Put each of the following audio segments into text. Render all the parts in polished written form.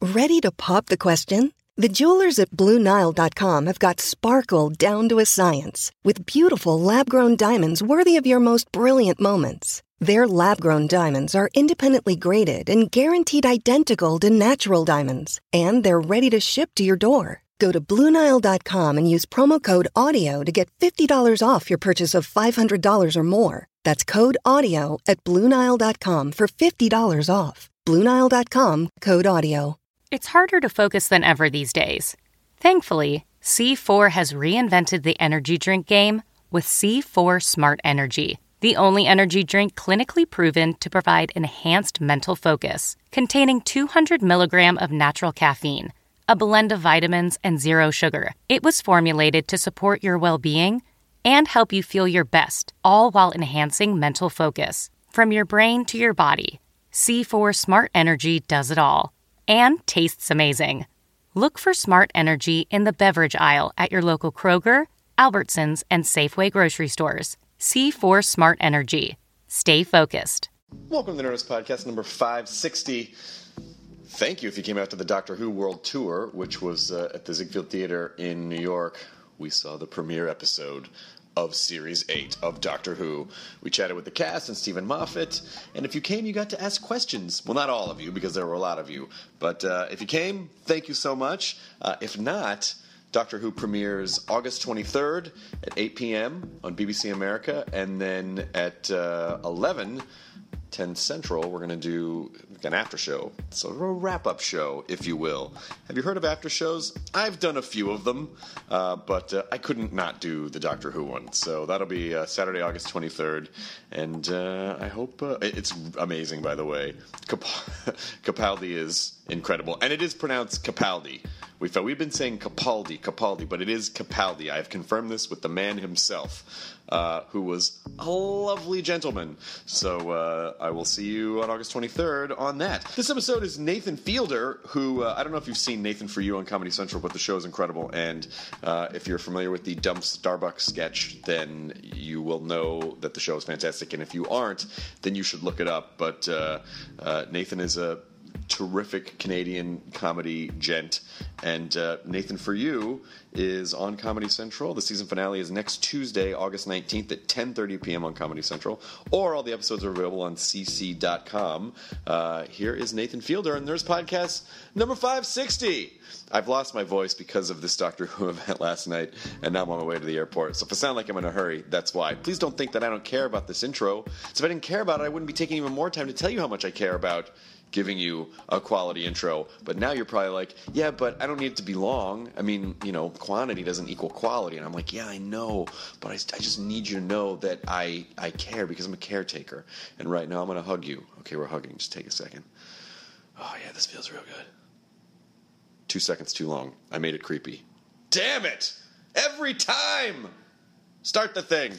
Ready to pop the question? The jewelers at BlueNile.com have got sparkle down to a science with beautiful lab-grown diamonds worthy of your most brilliant moments. Their lab-grown diamonds are independently graded and guaranteed identical to natural diamonds, and they're ready to ship to your door. Go to BlueNile.com and use promo code AUDIO to get $50 off your purchase of $500 or more. That's code AUDIO at BlueNile.com for $50 off. BlueNile.com, code AUDIO. It's harder to focus than ever these days. Thankfully, C4 has reinvented the energy drink game with C4 Smart Energy, the only energy drink clinically proven to provide enhanced mental focus, containing 200 milligrams of natural caffeine, a blend of vitamins, and zero sugar. It was formulated to support your well-being and help you feel your best, all while enhancing mental focus. From your brain to your body, C4 Smart Energy does it all. And tastes amazing. Look for Smart Energy in the beverage aisle at your local Kroger, Albertsons, and Safeway grocery stores. C4 Smart Energy. Stay focused. Welcome to the Nerdist Podcast number 560. Thank you if you came out to the Doctor Who World Tour, which was at the Ziegfeld Theater in New York. We saw the premiere episode of Series 8 of Doctor Who. We chatted with the cast and Stephen Moffat, and if you came, you got to ask questions. Well, not all of you, because there were a lot of you, but if you came, thank you so much. If not, Doctor Who premieres August 23rd at 8 p.m. on BBC America, and then at 10 Central, we're going to do an after show. So a wrap-up show, if you will. Have you heard of after shows? I've done a few of them, but I couldn't not do the Doctor Who one. So that'll be Saturday, August 23rd, and I hope it's amazing, by the way. Capaldi is incredible, and it is pronounced Capaldi. We've been saying Capaldi, but it is Capaldi. I have confirmed this with the man himself, who was a lovely gentleman. So I will see you on August 23rd on that. This episode is Nathan Fielder, who, I don't know if you've seen Nathan For You on Comedy Central, but the show is incredible. And if you're familiar with the Dump Starbucks sketch, then you will know that the show is fantastic. And if you aren't, then you should look it up. But Nathan is a terrific Canadian comedy gent, and Nathan For You is on Comedy Central. The season finale is next Tuesday, August 19th at 10:30 p.m. on Comedy Central, or all the episodes are available on cc.com. Here is Nathan Fielder and Nerdist Podcast number 560. I've lost my voice because of this Doctor Who event last night, and now I'm on my way to the airport. So if I sound like I'm in a hurry, that's why. Please don't think that I don't care about this intro. So if I didn't care about it, I wouldn't be taking even more time to tell you how much I care about giving you a quality intro. But now you're probably like, yeah, but I don't need it to be long. I mean, quantity doesn't equal quality. And I'm like, yeah, I know, but I just need you to know that I care because I'm a caretaker. And right now I'm going to hug you. Okay, we're hugging. Just take a second. Oh, yeah, this feels real good. 2 seconds too long. I made it creepy. Damn it! Every time! Start the thing.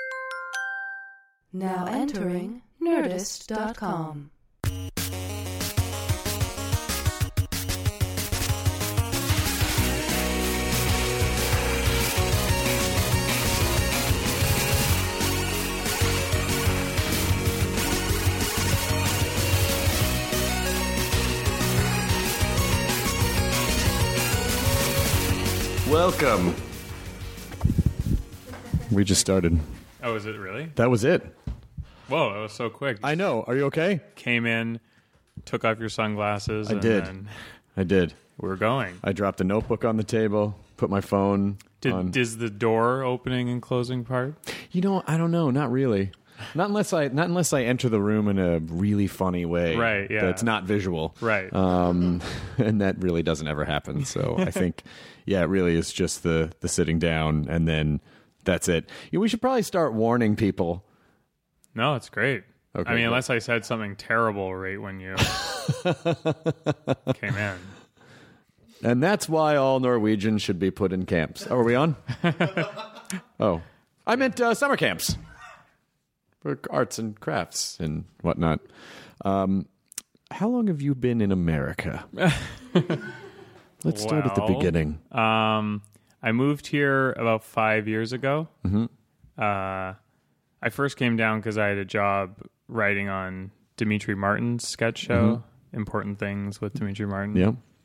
Now entering Nerdist.com. Welcome. We just started. Oh, is it really? That was it. Whoa, that was so quick. I know. Are you okay? Came in, took off your sunglasses. I did. We're going. I dropped a notebook on the table, put my phone on. Is the door opening and closing part? I don't know. Not really. Not unless I enter the room in a really funny way. Right, yeah. That's not visual. Right. And that really doesn't ever happen. So I think, yeah, it really is just the sitting down, and then that's it. We should probably start warning people. No, it's great. Okay, I mean, good. unless I said something terrible right when you came in. And that's why all Norwegians should be put in camps. Oh, are we on? Oh. I meant summer camps. For arts and crafts and whatnot. How long have you been in America? Let's start at the beginning. I moved here about 5 years ago. Mm-hmm. I first came down because I had a job writing on Dimitri Martin's sketch show, Important Things with Dimitri Martin. Yeah.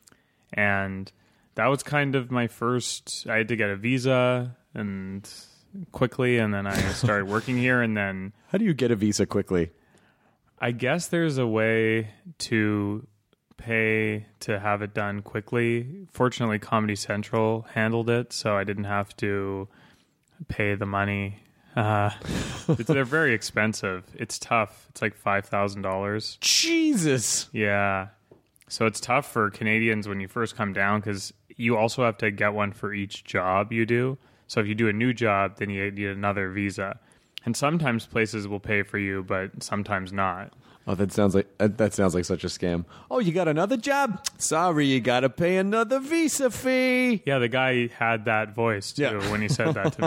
And that was kind of my first. I had to get a visa and quickly, and then I started working here. And then, how do you get a visa quickly? I guess there's a way to pay to have it done quickly. Fortunately, Comedy Central handled it, so I didn't have to pay the money. They're very expensive. It's tough. It's like $5,000. Jesus. Yeah. So it's tough for Canadians when you first come down because you also have to get one for each job you do. So if you do a new job, then you need another visa. And sometimes places will pay for you, but sometimes not. Oh, that sounds like such a scam. Oh, you got another job? Sorry, you got to pay another visa fee. Yeah, the guy had that voice too when he said that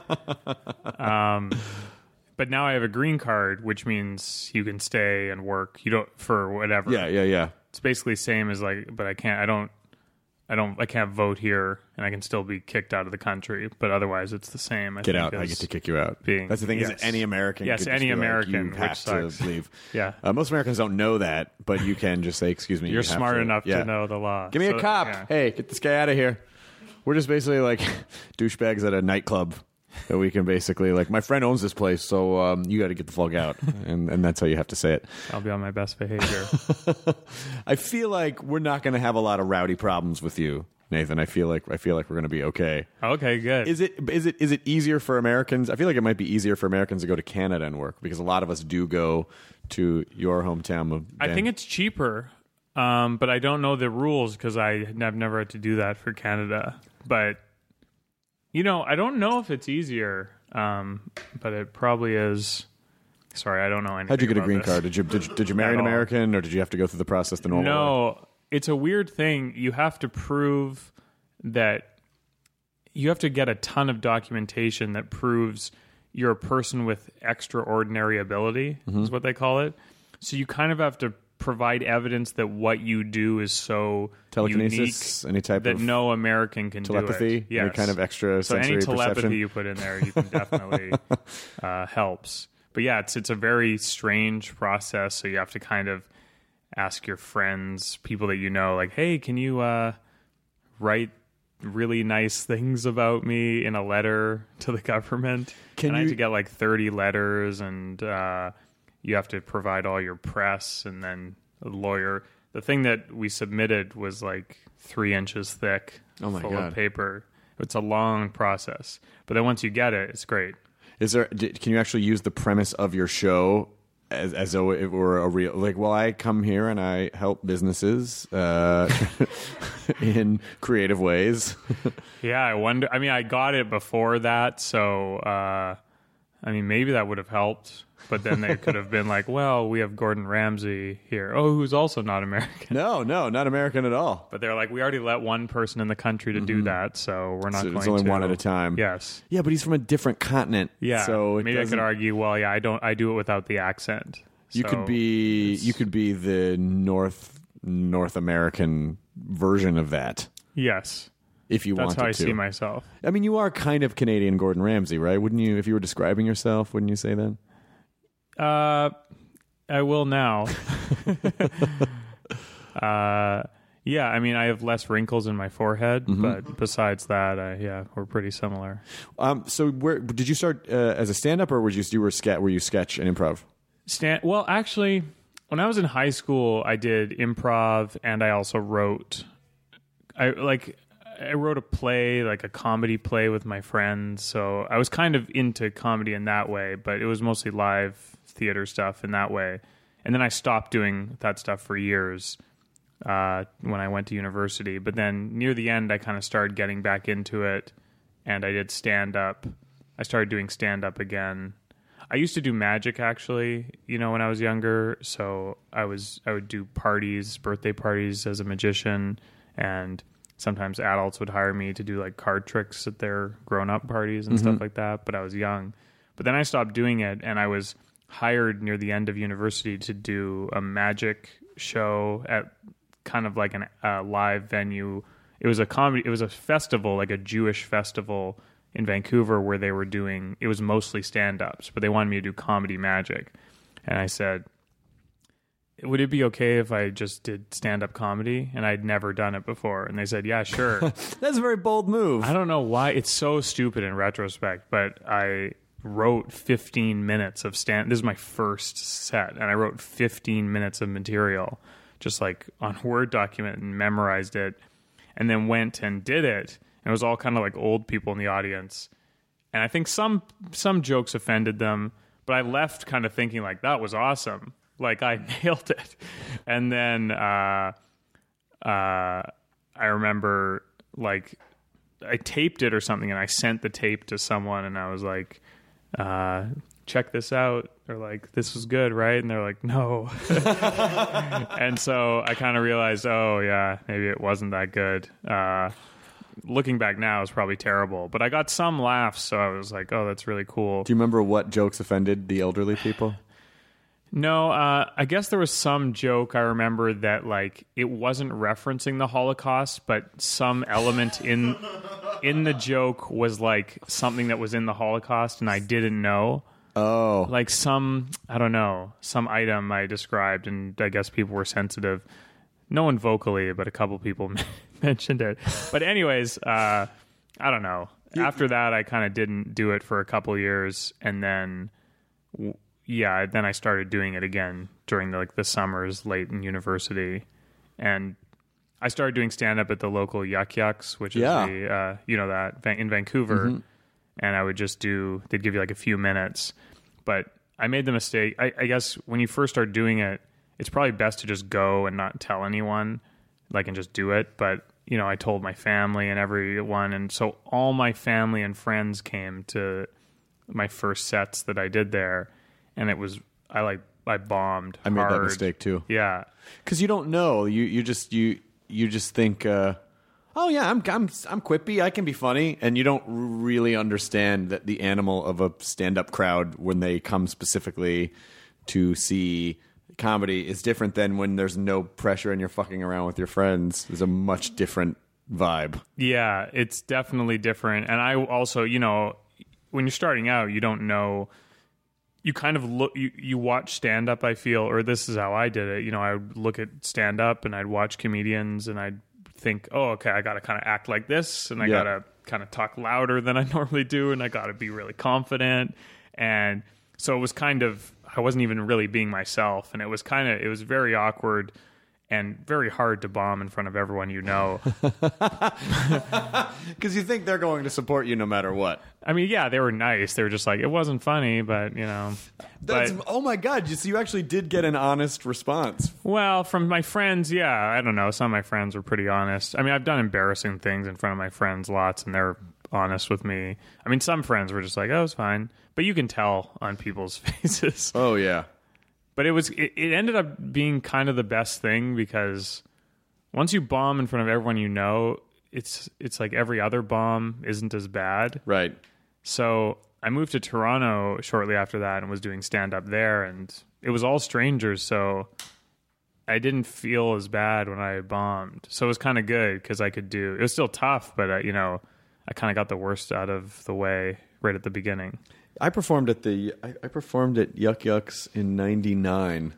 to me. But now I have a green card, which means you can stay and work. You don't for whatever. Yeah. It's basically the same as but I can't vote here, and I can still be kicked out of the country. But otherwise, it's the same. Get out. I get to kick you out. That's the thing. Yes. Is any American? Yes, any American. You have to leave. Yeah. Most Americans don't know that, but you can just say, "Excuse me." You're smart enough to know the law. Give me a cop. Yeah. Hey, get this guy out of here. We're just basically like douchebags at a nightclub. That we can basically my friend owns this place, so you got to get the fuck out, and that's how you have to say it. I'll be on my best behavior. I feel like we're not going to have a lot of rowdy problems with you, Nathan. I feel like we're going to be okay. Okay, good. Is it easier for Americans? I feel like it might be easier for Americans to go to Canada and work because a lot of us do go to your hometown of. I think it's cheaper, but I don't know the rules because I've never had to do that for Canada, but. I don't know if it's easier, but it probably is. Sorry, I don't know anything. How'd you get a green this. card? Did you marry an American, or did you have to go through the process the normal way? No, it's a weird thing. You have to prove that you have to get a ton of documentation that proves you're a person with extraordinary ability, is what they call it. So you kind of have to provide evidence that what you do is so telekinesis, unique any type that of no American can telepathy, do it. Yes. Any kind of extra so sensory any telepathy perception. you put in there, you can definitely helps. But yeah, it's a very strange process. So you have to kind of ask your friends, people that you know, like, hey, can you write really nice things about me in a letter to the government? I had to get 30 letters and. You have to provide all your press and then a lawyer. The thing that we submitted was 3 inches thick, full of paper. It's a long process. But then once you get it, it's great. Can you actually use the premise of your show as though it were a real... I come here and I help businesses in creative ways. Yeah, I wonder... I got it before that, so... maybe that would have helped. But then they could have been we have Gordon Ramsay here. Oh, who's also not American. No, not American at all. But they're we already let one person in the country to do that, so we're not going to. It's only one at a time. Yes. Yeah, but he's from a different continent. Yeah. So maybe I could argue, I do it without the accent. You could be the North American version of that. Yes. If you wanted to. That's how I see myself. You are kind of Canadian Gordon Ramsay, right? Wouldn't you, if you were describing yourself, wouldn't you say that? I will now. Yeah, I have less wrinkles in my forehead, but besides that, we're pretty similar. So where did you start as a stand-up, or were you sketch and improv? Well, actually, when I was in high school, I did improv, and I also wrote. I wrote a play, a comedy play with my friends. So I was kind of into comedy in that way, but it was mostly live theater stuff in that way. And then I stopped doing that stuff for years when I went to university. But then near the end, I kind of started getting back into it, and I did stand-up. I started doing stand-up again. I used to do magic, actually, when I was younger. So I would do parties, birthday parties as a magician, and sometimes adults would hire me to do card tricks at their grown-up parties and stuff like that, but I was young. But then I stopped doing it, and I was hired near the end of university to do a magic show at kind of a live venue. It was a festival, a Jewish festival in Vancouver where they were doing, it was mostly stand-ups, but they wanted me to do comedy magic. And I said, would it be okay if I just did stand-up comedy? And I'd never done it before. And they said, yeah, sure. That's a very bold move. I don't know why. It's so stupid in retrospect, but I wrote 15 minutes of This is my first set, and I wrote 15 minutes of material just like on a Word document and memorized it, and then went and did it. And it was all kind of like old people in the audience. And I think some jokes offended them, but I left kind of thinking like, that was awesome. Like I nailed it. And then I remember like I taped it or something, and I sent the tape to someone, and I was like, check this out. They're like, this was good, right? And they're like, no. And so I kind of realized, oh yeah, maybe it wasn't that good. Looking back now, it's probably terrible, but I got some laughs, so I was like, oh, that's really cool. Do you remember what jokes offended the elderly people? No, I guess there was some joke I remember that like it wasn't referencing the Holocaust, but some element in the joke was like something that was in the Holocaust and I didn't know. Oh. Like some item I described, and I guess people were sensitive. No one vocally, but a couple people mentioned it. But anyways, I don't know. After that, I kind of didn't do it for a couple years, and then then I started doing it again during the summers late in university, and I started doing stand up at the local Yuck Yucks, which is in Vancouver, and I would just they'd give you like a few minutes, but I made the mistake. I guess when you first start doing it, it's probably best to just go and not tell anyone, and just do it. But I told my family and everyone, and so all my family and friends came to my first sets that I did there. And it was I bombed. I made hard. that mistake too. Yeah, because you don't know. You just think, oh yeah, I'm quippy. I can be funny, and you don't really understand that the animal of a stand-up crowd when they come specifically to see comedy is different than when there's no pressure and you're fucking around with your friends. There's a much different vibe. Yeah, it's definitely different. And I also, when you're starting out, you don't know. You kind of look, you watch stand up, I feel, or this is how I did it. I would look at stand up and I'd watch comedians and I'd think, oh, okay, I got to kind of act like this, and I got to kind of talk louder than I normally do, and I got to be really confident. And so it was kind of, I wasn't even really being myself, and it was very awkward and very hard to bomb in front of everyone Because you think they're going to support you no matter what. I mean, yeah, they were nice. They were just like, it wasn't funny, but, Oh, my God. So you actually did get an honest response. Well, from my friends, yeah. I don't know. Some of my friends were pretty honest. I mean, I've done embarrassing things in front of my friends lots, and they're honest with me. I mean, some friends were just like, oh, it's fine. But you can tell on people's faces. Oh, yeah. But it ended up being kind of the best thing, because once you bomb in front of everyone it's like every other bomb isn't as bad. Right. So I moved to Toronto shortly after that and was doing stand-up there, and it was all strangers, so I didn't feel as bad when I bombed. So it was kind of good because I could it was still tough, but I kind of got the worst out of the way right at the beginning. I performed at Yuck Yucks in '99.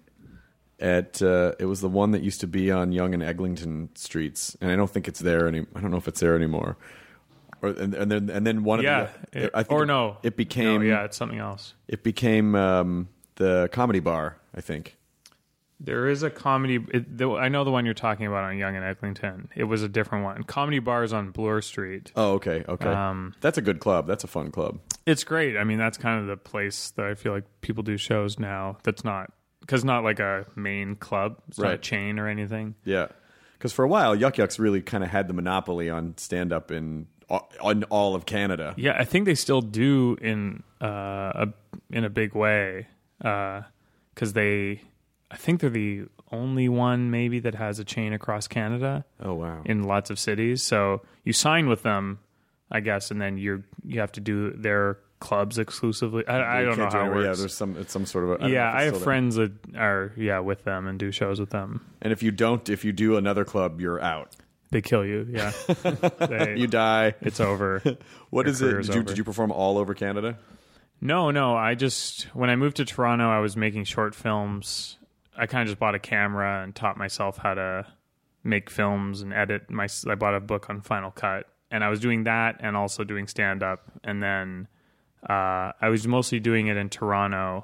It was the one that used to be on Yonge and Eglinton streets, and I don't think it's there I don't know if it's there anymore. And then one of it became it's something else. It became the Comedy Bar, I think. There is a comedy. I know the one you're talking about on Yonge and Eglinton. It was a different one. Comedy Bar is on Bloor Street. Oh, okay. That's a good club. That's a fun club. It's great. I mean, that's kind of the place that I feel like people do shows now. That's not like a main club. It's not a chain or anything. Yeah, because for a while, Yuck Yucks really kind of had the monopoly on stand-up in all of Canada. Yeah, I think they still do in a big way, because I think they're the only one maybe that has a chain across Canada. Oh, wow. In lots of cities. So you sign with them, I guess, and then you have to do their clubs exclusively. I don't know how it works. Yeah, there's some sort of I have friends that are with them and do shows with them. And if you do another club, you're out. They kill you, yeah. You die. It's over. What is it? Did you perform all over Canada? No. When I moved to Toronto, I was making short films I kind of just bought a camera and taught myself how to make films and edit. I bought a book on Final Cut, and I was doing that and also doing stand-up. And then I was mostly doing it in Toronto.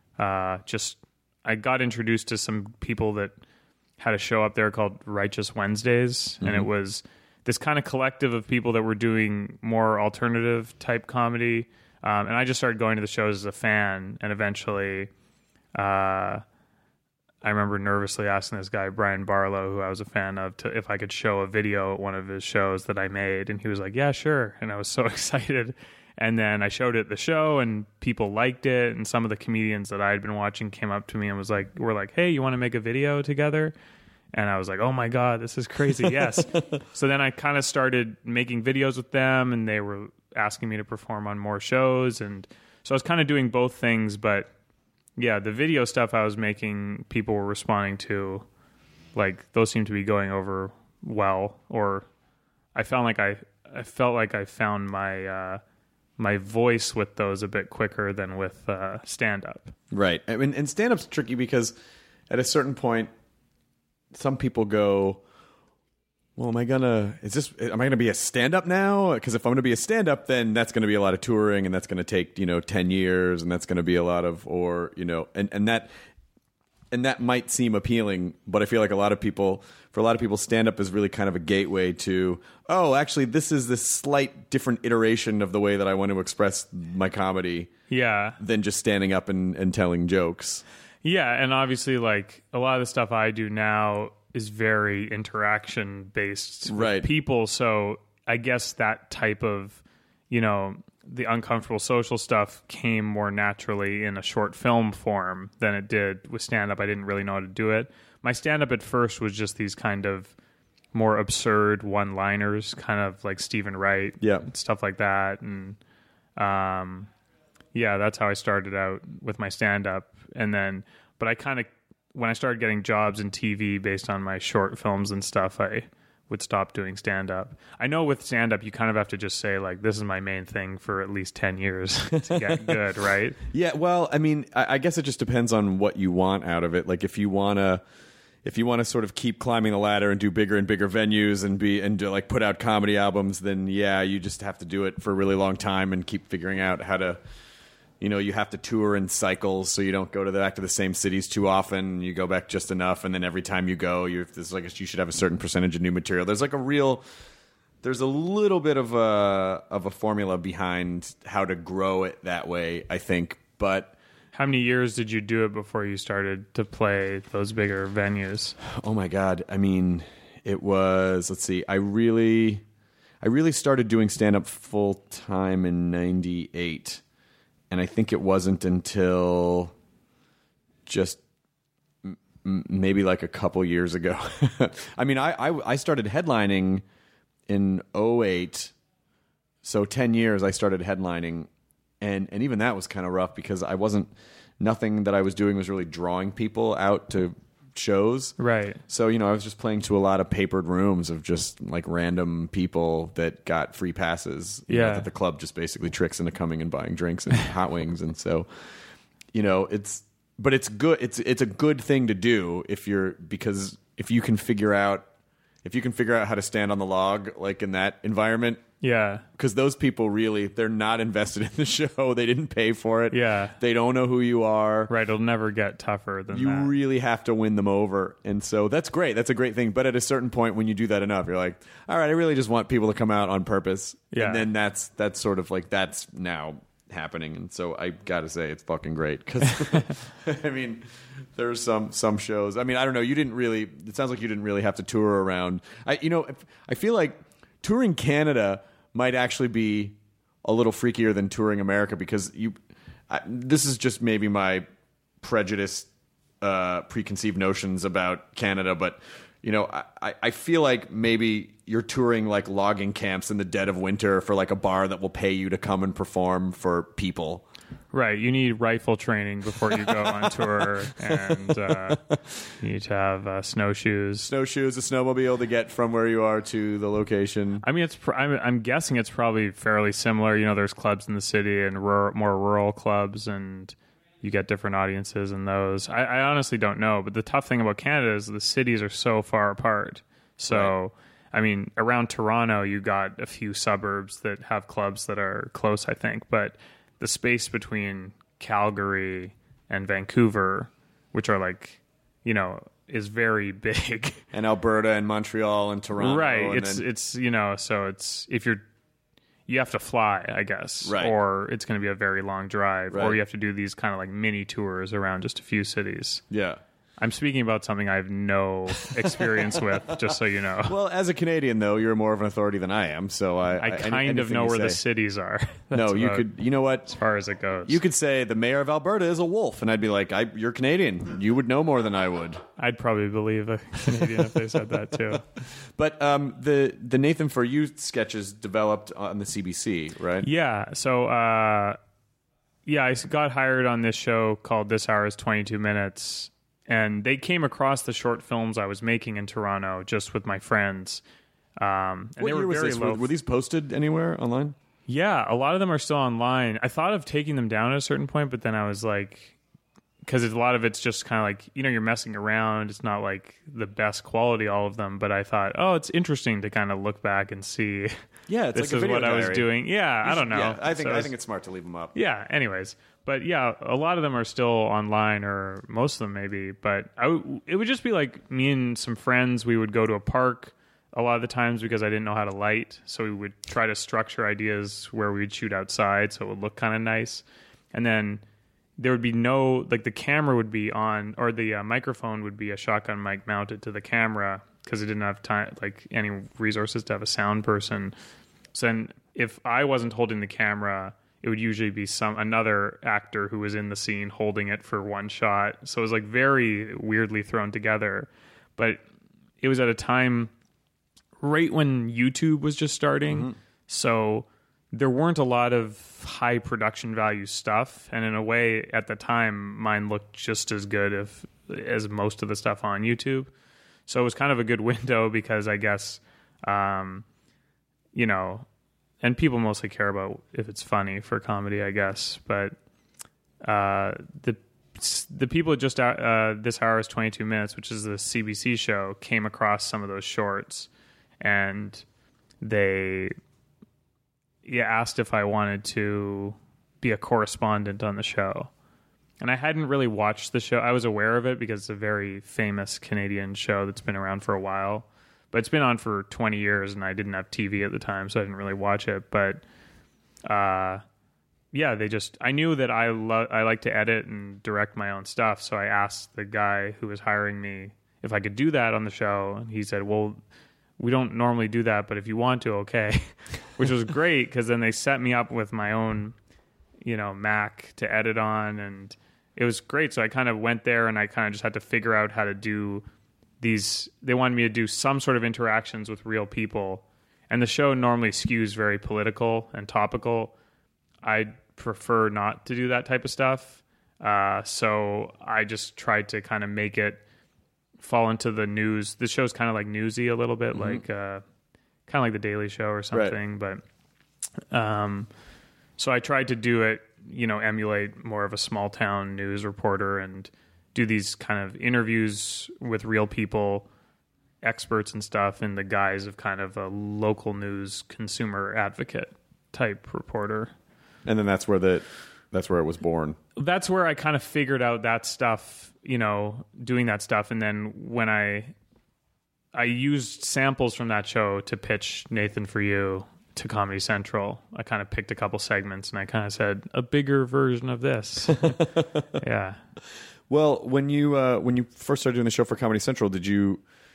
I got introduced to some people that had a show up there called Righteous Wednesdays, and it was this kind of collective of people that were doing more alternative type comedy. And I just started going to the shows as a fan, and eventually I remember nervously asking this guy, Brian Barlow, who I was a fan of, if I could show a video at one of his shows that I made. And he was like, yeah, sure. And I was so excited. And then I showed it at the show, and people liked it. And some of the comedians that I had been watching came up to me and were like, hey, you want to make a video together? And I was like, oh my God, this is crazy. Yes. So then I kind of started making videos with them, and they were asking me to perform on more shows. And so I was kind of doing both things. But yeah, the video stuff I was making, people were responding to, like, those seemed to be going over well. Or I felt like I found my voice with those a bit quicker than with stand-up. Right. I mean, and stand-up's tricky because at a certain point, some people go, well, am I gonna be a stand-up now? Because if I'm gonna be a stand-up, then that's gonna be a lot of touring, and that's gonna take 10 years, and that's gonna be a lot of, and that might seem appealing, but I feel like for a lot of people, stand-up is really kind of a gateway to, oh, actually, this is this slight different iteration of the way that I want to express my comedy. Yeah. Than just standing up and telling jokes. Yeah, and obviously, like, a lot of the stuff I do now is very interaction-based with people, so I guess that type of, the uncomfortable social stuff came more naturally in a short film form than it did with stand-up. I didn't really know how to do it. My stand-up at first was just these kind of more absurd one-liners, kind of like Stephen Wright, stuff like that. And that's how I started out with my stand-up. And then, but I kind of, when I started getting jobs in TV based on my short films and stuff, I would stop doing stand-up. I know with stand-up, you kind of have to just say, like, this is my main thing for at least 10 years to get good, right? Yeah, well, I mean, I guess it just depends on what you want out of it. Like, if you want to sort of keep climbing the ladder and do bigger and bigger venues and do, put out comedy albums, then, yeah, you just have to do it for a really long time and keep figuring out how to, you have to tour in cycles, so you don't go back to the same cities too often. You go back just enough, and then every time you go, you should have a certain percentage of new material. There's a little bit of a formula behind how to grow it that way, I think. But how many years did you do it before you started to play those bigger venues? Oh my God! I mean, it was. Let's see. I really started doing stand-up full time in '98. And I think it wasn't until just maybe like a couple years ago. I mean, I started headlining in 2008. So 10 years I started headlining. And even that was kind of rough because nothing that I was doing was really drawing people out to shows. Right. So, I was just playing to a lot of papered rooms of just like random people that got free passes. That the club just basically tricks into coming and buying drinks and hot wings. And so, it's good. It's a good thing to do because if you can figure out how to stand on the log, like in that environment. Yeah. Because those people they're not invested in the show. They didn't pay for it. Yeah. They don't know who you are. Right. It'll never get tougher than that. You really have to win them over. And so that's great. That's a great thing. But at a certain point, when you do that enough, you're like, all right, I really just want people to come out on purpose. Yeah. And then that's sort of like, that's now happening. And so I got to say, it's fucking great. Because, I mean, there's some shows. I mean, I don't know. It sounds like you didn't really have to tour around. I feel like touring Canada might actually be a little freakier than touring America because this is just maybe my prejudiced, preconceived notions about Canada, but I feel like maybe you're touring like logging camps in the dead of winter for like a bar that will pay you to come and perform for people. Right. You need rifle training before you go on tour, and you need to have snowshoes. Snowshoes, a snowmobile to get from where you are to the location. I mean, I'm guessing it's probably fairly similar. There's clubs in the city and more rural clubs, and you get different audiences in those. I honestly don't know, but the tough thing about Canada is the cities are so far apart. So, I mean, around Toronto, you got a few suburbs that have clubs that are close, I think. But the space between Calgary and Vancouver, which are like, you know, is very big. And Alberta and Montreal and Toronto. Right. And It's you know, so it's you have to fly, I guess. Right. Or it's going to be a very long drive. Right. Or you have to do these kind of like mini tours around just a few cities. Yeah. I'm speaking about something I have no experience with, just so you know. Well, as a Canadian, though, you're more of an authority than I am. So I kind of know where the cities are. No, you about could. You know what? as far as it goes. You could say the mayor of Alberta is a wolf, and I'd be like, "You're Canadian. You would know more than I would." I'd probably believe a Canadian if they said that too. But the Nathan For You sketches developed on the CBC, right? Yeah. So I got hired on this show called This Hour is 22 Minutes. And they came across the short films I was making in Toronto just with my friends. And What they were year was very this? low. Were these posted anywhere online? Yeah, a lot of them are still online. I thought of taking them down at a certain point, but then I was like, because a lot of it's just kind of like, you know, you're messing around. It's not like the best quality, all of them. But I thought, oh, it's interesting to kind of look back and see. Yeah, it's this like a is video what I was diary. doing. Yeah, I don't know. Yeah, I think So it's smart to leave them up. yeah, anyways. But yeah, a lot of them are still online, or most of them maybe. But it would just be like me and some friends. We would go to a park a lot of the times because I didn't know how to light. So we would try to structure ideas where we'd shoot outside so it would look kind of nice. And then there would be no, like the camera would be on, or the microphone would be a shotgun mic mounted to the camera because it didn't have time, like any resources to have a sound person. So then if I wasn't holding the camera, it would usually be another actor who was in the scene holding it for one shot. So it was like very weirdly thrown together. But it was at a time right when YouTube was just starting. Mm-hmm. So there weren't a lot of high production value stuff. And in a way, at the time, mine looked just as good as most of the stuff on YouTube. So it was kind of a good window because I guess, you know, and people mostly care about if it's funny for comedy, I guess. But the people at just This Hour is 22 Minutes, which is the CBC show, came across some of those shorts, and they asked if I wanted to be a correspondent on the show. And I hadn't really watched the show. I was aware of it because it's a very famous Canadian show that's been around for a while. But it's been on for 20 years, and I didn't have TV at the time, so I didn't really watch it. But, I knew that I like to edit and direct my own stuff, so I asked the guy who was hiring me if I could do that on the show, and he said, well, we don't normally do that, but if you want to, okay. Which was great, because then they set me up with my own, you know, Mac to edit on, and it was great. So I kind of went there, and I kind of just had to figure out how to do these. They wanted me to do some sort of interactions with real people, and the show normally skews very political and topical. I prefer not to do that type of stuff, so I just tried to kind of make it fall into the news. The show's kind of like newsy a little bit, like kind of like The Daily Show or something. Right. But so I tried to do it, you know, emulate more of a small town news reporter and do these kind of interviews with real people, experts and stuff, in the guise of kind of a local news consumer advocate type reporter. And then that's where it was born. That's where I kind of figured out that stuff, you know, doing that stuff. And then when I used samples from that show to pitch Nathan For You to Comedy Central. I kind of picked a couple segments and I kind of said, a bigger version of this. Yeah. Well, when you first started doing the show for Comedy Central, did you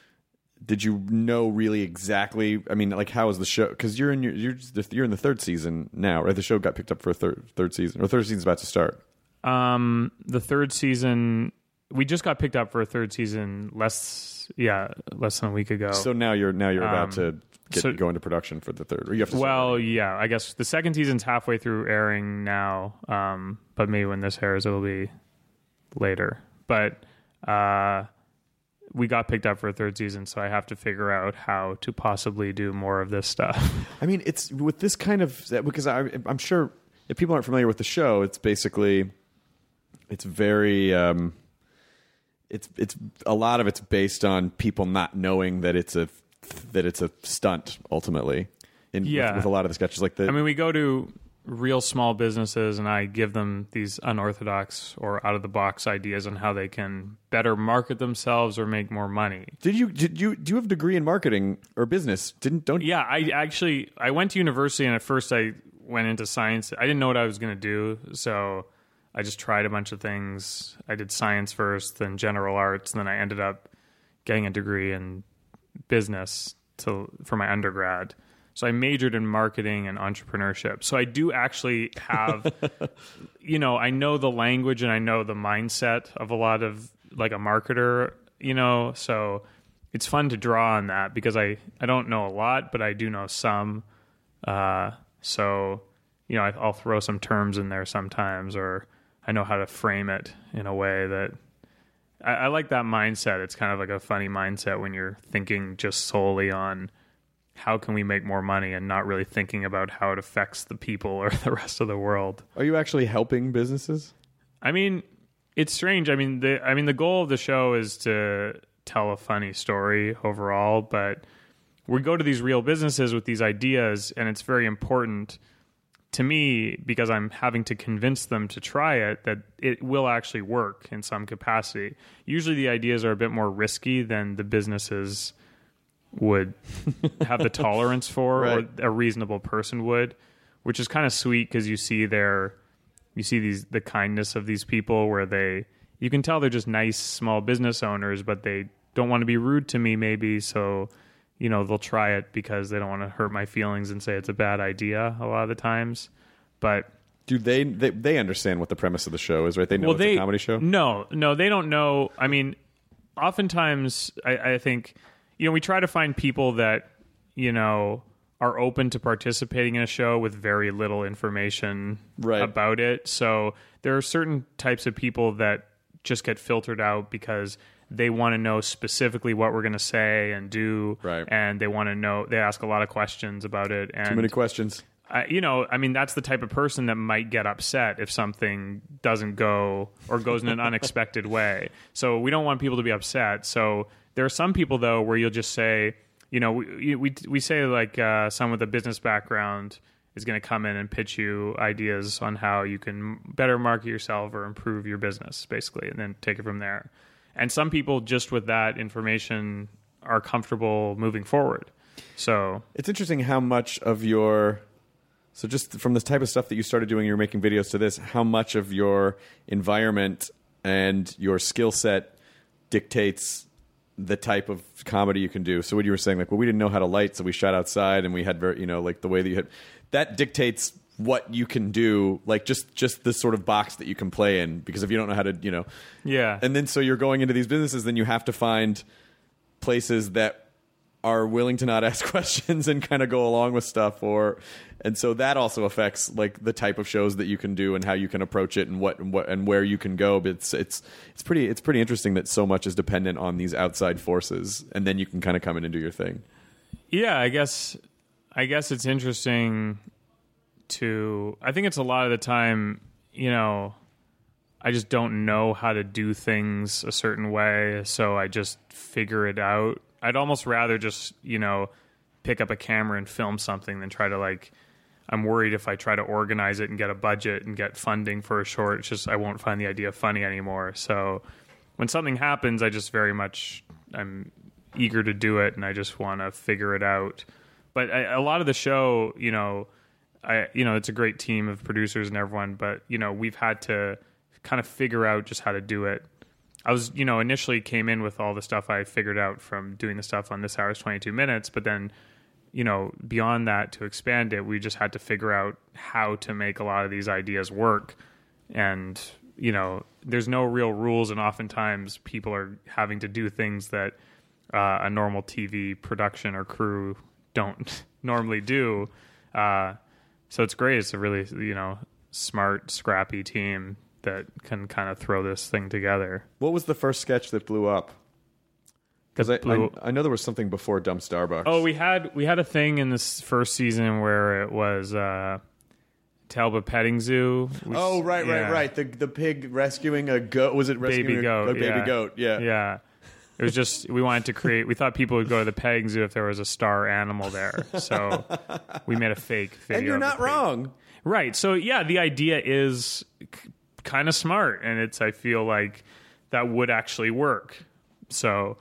know really exactly? I mean, like, how is the show? Because you're in the third season now, right? The show got picked up for a third season, or third season's about to start. The third season, we just got picked up for a third season less than a week ago. So now you're about to go into production for the third. Or you have to. Well, yeah, I guess the second season's halfway through airing now. But maybe when this airs, it'll be later. But we got picked up for a third season, so I have to figure out how to possibly do more of this stuff. I mean, it's with this kind of, because I'm sure if people aren't familiar with the show, it's basically it's very it's a lot of it's based on people not knowing that it's a stunt ultimately. With a lot of the sketches, like the. I mean, we go to real small businesses, and I give them these unorthodox or out of the box ideas on how they can better market themselves or make more money. Do you have a degree in marketing or business? Yeah, I went to university, and at first I went into science. I didn't know what I was going to do, so I just tried a bunch of things. I did science first, then general arts, and then I ended up getting a degree in business for my undergrad. So I majored in marketing and entrepreneurship. So I do actually have, I know the language and I know the mindset of a lot of like a marketer, so it's fun to draw on that because I don't know a lot, but I do know some. So, I'll throw some terms in there sometimes, or I know how to frame it in a way that I like that mindset. It's kind of like a funny mindset when you're thinking just solely on how can we make more money and not really thinking about how it affects the people or the rest of the world. Are you actually helping businesses? I mean, it's strange. I mean, the goal of the show is to tell a funny story overall, but we go to these real businesses with these ideas, and it's very important to me because I'm having to convince them to try it that it will actually work in some capacity. Usually the ideas are a bit more risky than the businesses would have the tolerance for, right, or a reasonable person would, which is kind of sweet because you see the kindness of these people where you can tell they're just nice small business owners, but they don't want to be rude to me maybe, so they'll try it because they don't want to hurt my feelings and say it's a bad idea a lot of the times. But do they understand what the premise of the show is, right? They know it's a comedy show? No, they don't know. I mean, oftentimes I think we try to find people that, are open to participating in a show with very little information about it. So there are certain types of people that just get filtered out because they want to know specifically what we're going to say and do. Right. And they want to know, they ask a lot of questions about it. And, too many questions. That's the type of person that might get upset if something doesn't go or goes in an unexpected way. So we don't want people to be upset. So there are some people, though, where you'll just say, we say like someone with a business background is going to come in and pitch you ideas on how you can better market yourself or improve your business, basically, and then take it from there. And some people just with that information are comfortable moving forward. So it's interesting how much of so just from this type of stuff that you started doing, you're making videos to this, how much of your environment and your skill set dictates the type of comedy you can do. So what you were saying, like, well, we didn't know how to light, so we shot outside and we had like the way that you had, that dictates what you can do, like just this sort of box that you can play in, because if you don't know how to, yeah. And then so you're going into these businesses, then you have to find places that are willing to not ask questions and kind of go along with stuff, and so that also affects like the type of shows that you can do and how you can approach it and what and where you can go. But it's pretty interesting that so much is dependent on these outside forces, and then you can kind of come in and do your thing. Yeah, I guess it's interesting I think it's a lot of the time, I just don't know how to do things a certain way, so I just figure it out. I'd almost rather just, pick up a camera and film something than try to I'm worried if I try to organize it and get a budget and get funding for a short, it's just I won't find the idea funny anymore. So when something happens, I'm eager to do it and I just want to figure it out. But a lot of the show, it's a great team of producers and everyone, but, we've had to kind of figure out just how to do it. I was, initially came in with all the stuff I figured out from doing the stuff on This Hour's 22 Minutes, but then, beyond that, to expand it, we just had to figure out how to make a lot of these ideas work. And, there's no real rules, and oftentimes people are having to do things that a normal TV production or crew don't normally do. So it's great. It's a really, smart, scrappy team that can kind of throw this thing together. What was the first sketch that blew up? Because I know there was something before Dumb Starbucks. Oh, we had a thing in this first season where it was Telba Petting Zoo. Right. The pig rescuing a goat. Was it rescuing Baby goat, a baby goat? Yeah. Yeah. It was just, we wanted to create, we thought people would go to the petting zoo if there was a star animal there. So we made a fake video. And you're not wrong. Right. So yeah, the idea is kind of smart, and I feel like that would actually work. So,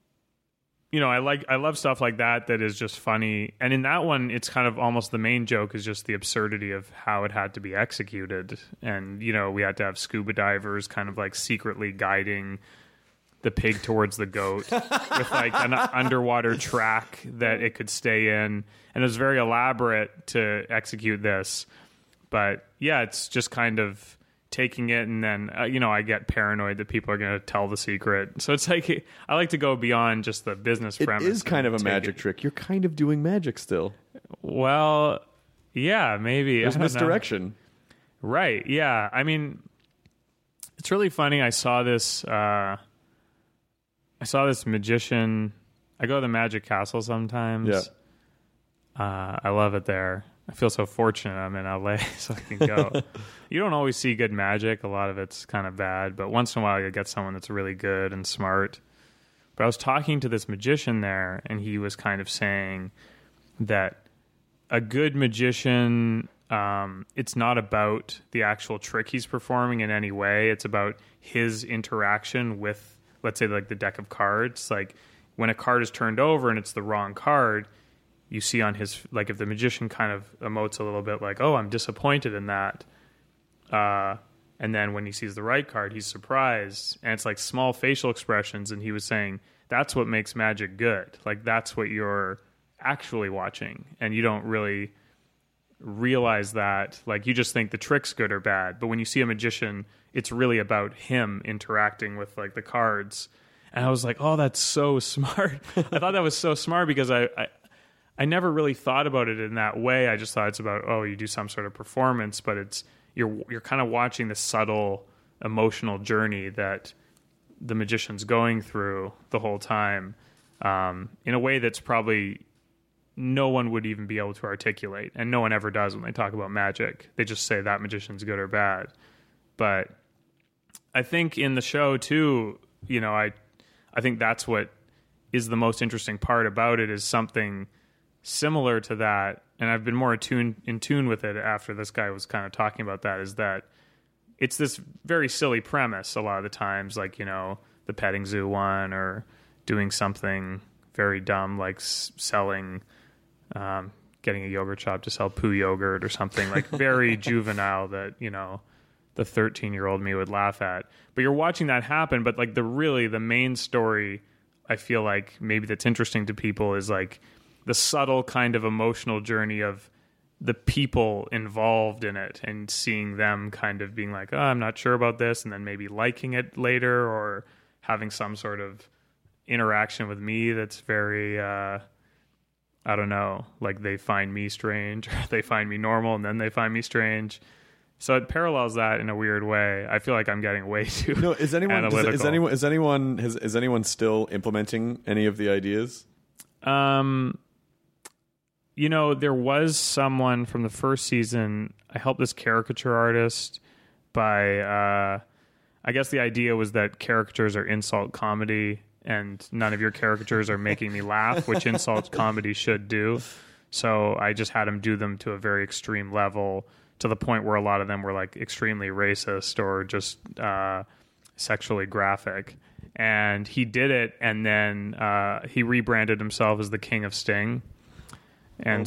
I love stuff like that is just funny. And in that one, it's kind of almost the main joke is just the absurdity of how it had to be executed. And, we had to have scuba divers kind of like secretly guiding the pig towards the goat with like an underwater track that it could stay in. And it was very elaborate to execute this. But yeah, it's just kind of taking it, and then I get paranoid that people are going to tell the secret. So it's like I like to go beyond just the business premise. It is kind of a magic trick. You're kind of doing magic still. Well, yeah, maybe. There's misdirection. Right, yeah. I mean, it's really funny. I saw this magician. I go to the Magic Castle sometimes. Yeah. I love it there. I feel so fortunate I'm in LA, so I can go. You don't always see good magic. A lot of it's kind of bad, but once in a while you get someone that's really good and smart. But I was talking to this magician there, and he was kind of saying that a good magician, it's not about the actual trick he's performing in any way. It's about his interaction with, let's say, like the deck of cards. Like when a card is turned over and it's the wrong card, you see on his, like if the magician kind of emotes a little bit like, oh, I'm disappointed in that. And then when he sees the right card, he's surprised. And it's like small facial expressions. And he was saying, that's what makes magic good. Like that's what you're actually watching. And you don't really realize that. Like you just think the trick's good or bad. But when you see a magician, it's really about him interacting with like the cards. And I was like, oh, that's so smart. I thought that was so smart because I never really thought about it in that way. I just thought it's about, oh, you do some sort of performance, but it's you're kind of watching the subtle emotional journey that the magician's going through the whole time, in a way that's probably no one would even be able to articulate, and no one ever does when they talk about magic. They just say that magician's good or bad. But I think in the show too, I think that's what is the most interesting part about it, is something similar to that, and I've been more in tune with it after this guy was kind of talking about that, is that it's this very silly premise a lot of the times, like, the petting zoo one, or doing something very dumb like selling, getting a yogurt shop to sell poo yogurt or something like very juvenile that, the 13-year-old me would laugh at. But you're watching that happen, but like the main story, I feel like maybe that's interesting to people is like the subtle kind of emotional journey of the people involved in it, and seeing them kind of being like, oh, I'm not sure about this, and then maybe liking it later, or having some sort of interaction with me that's very, I don't know, like they find me strange, or they find me normal, and then they find me strange. So it parallels that in a weird way. I feel like I'm getting way too analytical. Is anyone still implementing any of the ideas? There was someone from the first season. I helped this caricature artist by, I guess the idea was that caricatures are insult comedy, and none of your caricatures are making me laugh, which insult comedy should do. So I just had him do them to a very extreme level, to the point where a lot of them were like extremely racist or just sexually graphic. And he did it, and then he rebranded himself as the King of Sting. And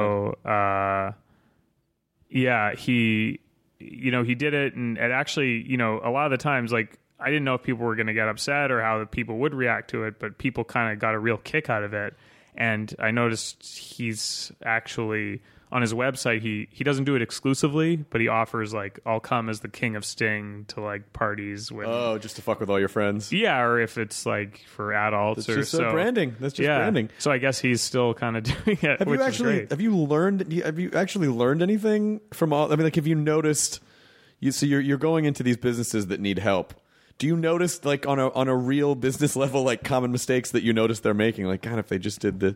he did it, and it actually, a lot of the times, like, I didn't know if people were going to get upset or how the people would react to it, but people kind of got a real kick out of it. And I noticed he's actually, on his website, he doesn't do it exclusively, but he offers, like, I'll come as the King of Sting to, like, parties. When, just to fuck with all your friends? Yeah, or if it's, like, for adults. That's just branding. That's just branding. So I guess he's still kind of doing it, Have you actually learned anything from all, I mean, like, have you noticed, so you're going into these businesses that need help. Do you notice, like, on a real business level, like, common mistakes that you notice they're making? Like, God, if they just did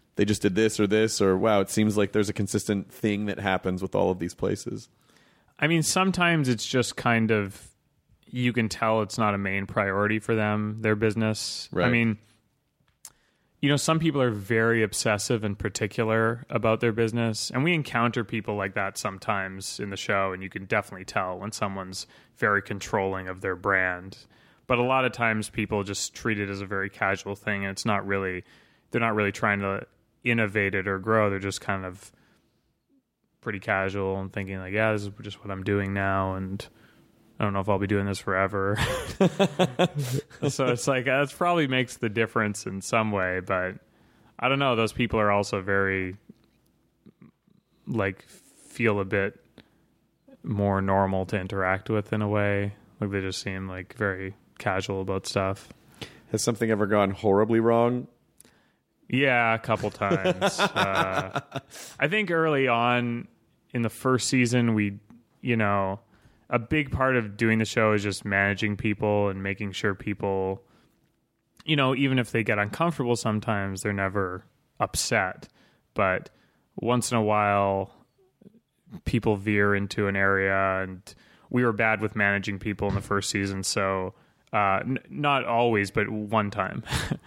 they just did this, or wow, it seems like there's a consistent thing that happens with all of these places? I mean, sometimes it's just kind of, you can tell it's not a main priority for them, their business. Right. I mean, you know, some people are very obsessive and particular about their business, and we encounter people like that sometimes in the show, and you can definitely tell when someone's very controlling of their brand. But a lot of times people just treat it as a very casual thing, and they're not really trying to innovate it or grow. They're just kind of pretty casual and thinking like, yeah, this is just what I'm doing now, and I don't know if I'll be doing this forever. So it's like, that probably makes the difference in some way, but I don't know. Those people are also very, like, feel a bit more normal to interact with in a way. Like, they just seem like very casual about stuff. Has something ever gone horribly wrong? Yeah, a couple times. I think early on in the first season, a big part of doing the show is just managing people and making sure people, even if they get uncomfortable sometimes, they're never upset. But once in a while, people veer into an area, and we were bad with managing people in the first season. So not always, but one time.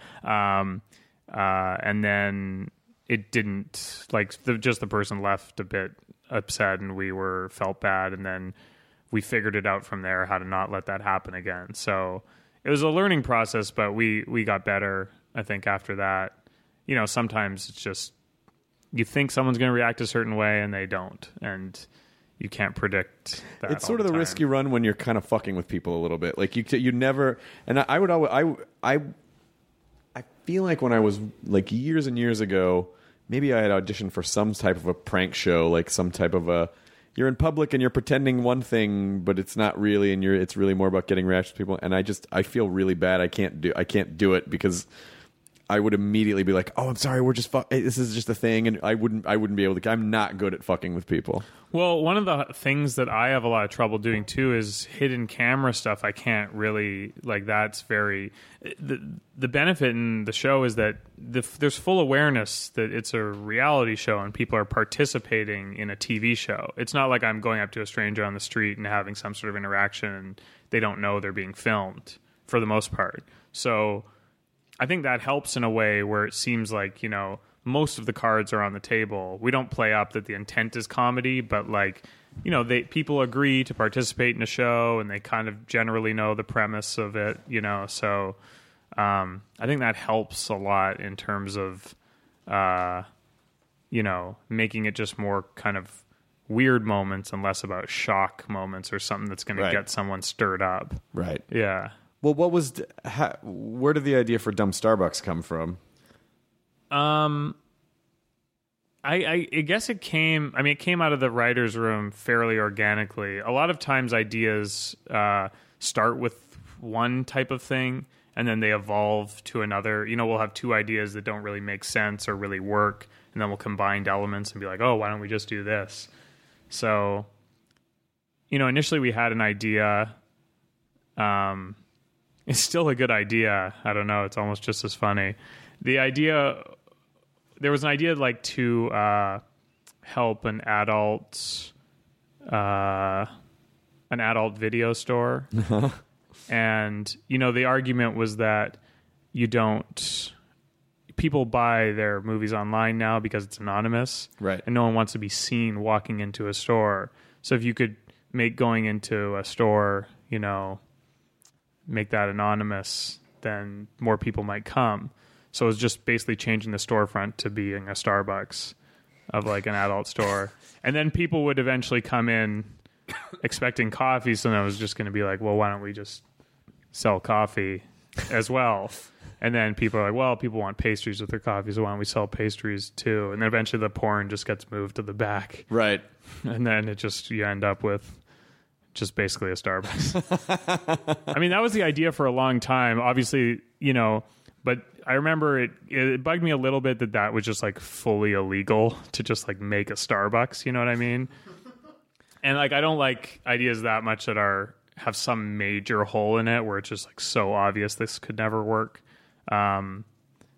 And then it didn't, like, just the person left a bit upset, and we felt bad, and then we figured it out from there how to not let that happen again. So it was a learning process, but we got better, I think, after that. Sometimes it's just, you think someone's going to react a certain way and they don't, and you can't predict that. It's sort of the risk you run when you're kind of fucking with people a little bit. Like you never, and I would always, I feel like when I was like years and years ago, maybe I had auditioned for some type of a prank show, like some type of you're in public and you're pretending one thing, but it's not really, and it's really more about getting reactions from people. And I feel really bad. I can't do it because I would immediately be like, oh, I'm sorry, this is just a thing, and I wouldn't be able to. I'm not good at fucking with people. Well, one of the things that I have a lot of trouble doing too is hidden camera stuff. I can't really, like, that's very, the benefit in the show is that there's full awareness that it's a reality show and people are participating in a TV show. It's not like I'm going up to a stranger on the street and having some sort of interaction and they don't know they're being filmed for the most part. So I think that helps in a way where it seems like, most of the cards are on the table. We don't play up that the intent is comedy, but people agree to participate in a show and they kind of generally know the premise of it, so I think that helps a lot in terms of, making it just more kind of weird moments and less about shock moments or something that's going to get someone stirred up. Right. Yeah. Well, where did the idea for Dumb Starbucks come from? I guess it came out of the writer's room fairly organically. A lot of times ideas start with one type of thing and then they evolve to another. We'll have two ideas that don't really make sense or really work, and then we'll combine elements and be like, oh, why don't we just do this? So, initially we had an idea. It's still a good idea. I don't know. It's almost just as funny. There was an idea like to help an adult video store. And, the argument was that people buy their movies online now because it's anonymous. Right. And no one wants to be seen walking into a store. So if you could make going into a store, make that anonymous, then more people might come. So it was just basically changing the storefront to being a Starbucks of like an adult store. And then people would eventually come in expecting coffee. So then I was just going to be like, well, why don't we just sell coffee as well? And then people are like, well, people want pastries with their coffee, so why don't we sell pastries too? And then eventually the porn just gets moved to the back. Right. And then you end up with just basically a Starbucks. I mean, that was the idea for a long time. Obviously, but I remember it bugged me a little bit that was just like fully illegal to just like make a Starbucks, you know what I mean? And like, I don't like ideas that much that have some major hole in it where it's just like so obvious this could never work.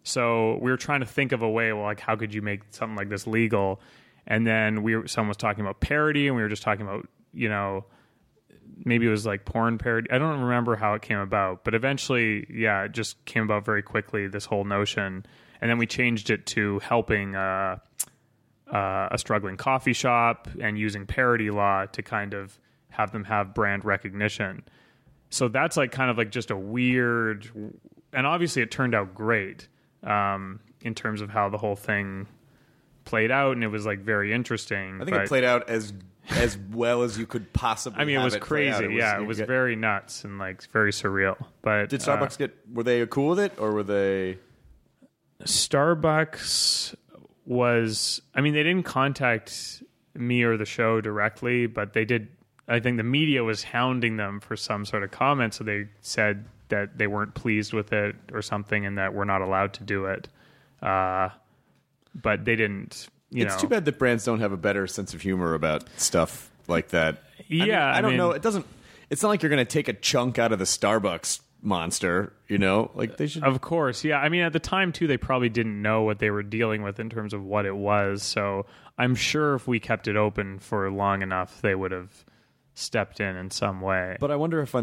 So we were trying to think of a way, well, like, how could you make something like this legal? And then someone was talking about parody, and we were just talking about, you know, maybe it was like porn parody. I don't remember how it came about, but eventually, yeah, it just came about very quickly, this whole notion. And then we changed it to helping a struggling coffee shop and using parody law to kind of have them have brand recognition. So that's like kind of like just a weird, and obviously it turned out great in terms of how the whole thing played out, and it was like very interesting. I think it played out as well as you could possibly. I mean, it was crazy. It was very nuts and like very surreal. But did Starbucks were they cool with it, or were they? Starbucks was, I mean, they didn't contact me or the show directly, but they did. I think the media was hounding them for some sort of comment, so they said that they weren't pleased with it or something, and that we're not allowed to do it. But they didn't. It's too bad that brands don't have a better sense of humor about stuff like that. Yeah, I don't know. It doesn't. It's not like you're going to take a chunk out of the Starbucks monster, you know? Like they should. Of course, yeah. I mean, at the time too, they probably didn't know what they were dealing with in terms of what it was. So I'm sure if we kept it open for long enough, they would have stepped in some way. But I wonder if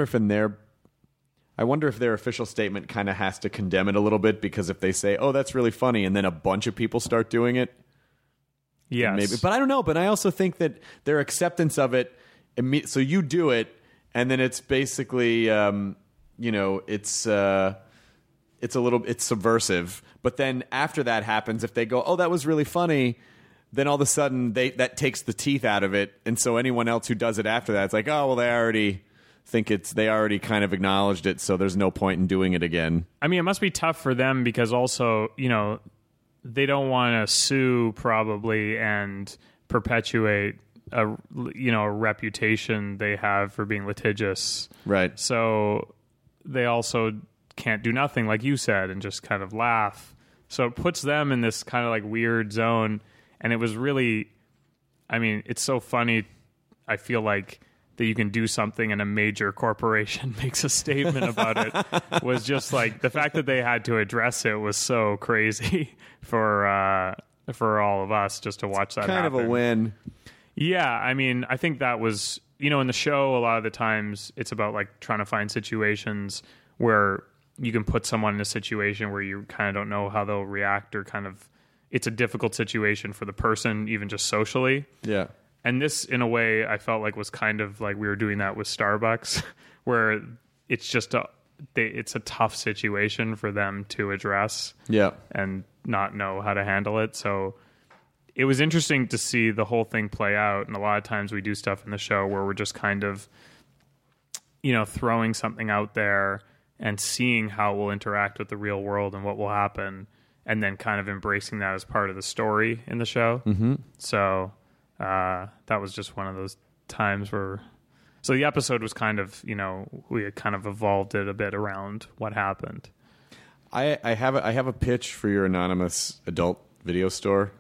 their official statement kind of has to condemn it a little bit, because if they say, "Oh, that's really funny," and then a bunch of people start doing it, yes, maybe. But I don't know. But I also think that their acceptance of it, so you do it, and then it's basically, it's subversive. But then after that happens, if they go, "Oh, that was really funny," then all of a sudden that takes the teeth out of it, and so anyone else who does it after that, it's like, "Oh, well, they already kind of acknowledged it, so there's no point in doing it again." I mean, it must be tough for them because also, you know, they don't want to sue probably and perpetuate a reputation they have for being litigious. Right. So they also can't do nothing, like you said, and just kind of laugh. So it puts them in this kind of like weird zone. And it was really, I mean, it's so funny. I feel like that you can do something and a major corporation makes a statement about it was just like the fact that they had to address it was so crazy for all of us just to watch that kind happen. of a win. Yeah, I mean, I think that was, you know, in the show, a lot of the times it's about like trying to find situations where you can put someone in a situation where you kind of don't know how they'll react, or kind of it's a difficult situation for the person, even just socially. Yeah. And this, in a way, I felt like was kind of like we were doing that with Starbucks, where it's just it's a tough situation for them to address, and not know how to handle it. So it was interesting to see the whole thing play out. And a lot of times we do stuff in the show where we're just kind of, you know, throwing something out there and seeing how it will interact with the real world and what will happen, and then kind of embracing that as part of the story in the show. Mm-hmm. So that was just one of those times where... So the episode was kind of, you know, we had kind of evolved it a bit around what happened. I have a pitch for your anonymous adult video store.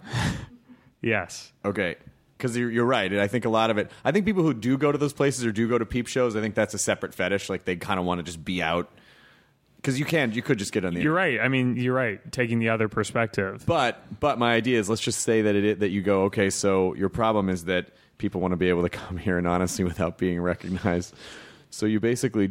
Yes. Okay. Because you're right. And I think a lot of it... I think people who do go to those places or do go to peep shows, I think that's a separate fetish. Like, they kind of want to just be out. Because you could just get on the... You're right. I mean, you're right. Taking the other perspective. But my idea is, let's just say that you go, okay, so your problem is that people want to be able to come here anonymously without being recognized. So you basically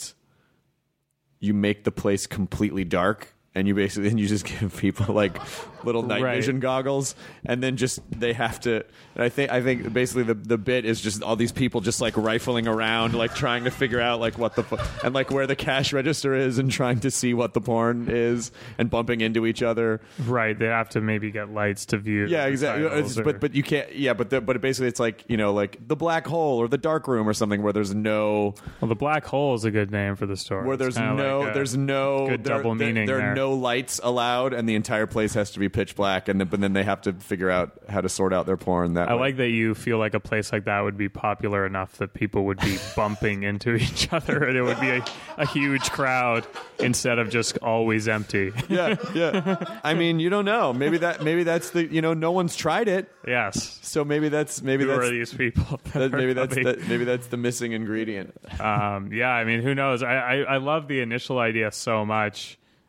you make the place completely dark, and you just give people like little night vision goggles, and then just they have to... And I think basically the bit is just all these people just like rifling around, like trying to figure out like what and like where the cash register is, and trying to see what the porn is, and bumping into each other. Right, they have to maybe get lights to view. Yeah, exactly. But you can't. Yeah, but basically it's like, you know, like the black hole or the dark room or something where there's no... Well, the black hole is a good name for the store. Where there's no good double meaning. There are no lights allowed, and the entire place has to be pitch black, but then they have to figure out how to sort out their porn that way. I like that you feel like a place like that would be popular enough that people would be bumping into each other, and it would be a huge crowd instead of just always empty. Yeah. I mean, you don't know. Maybe that's the, you know, no one's tried it. Yes. So maybe that's who are these people? Maybe that's the missing ingredient. Yeah. I mean, who knows? I love the initial idea so much.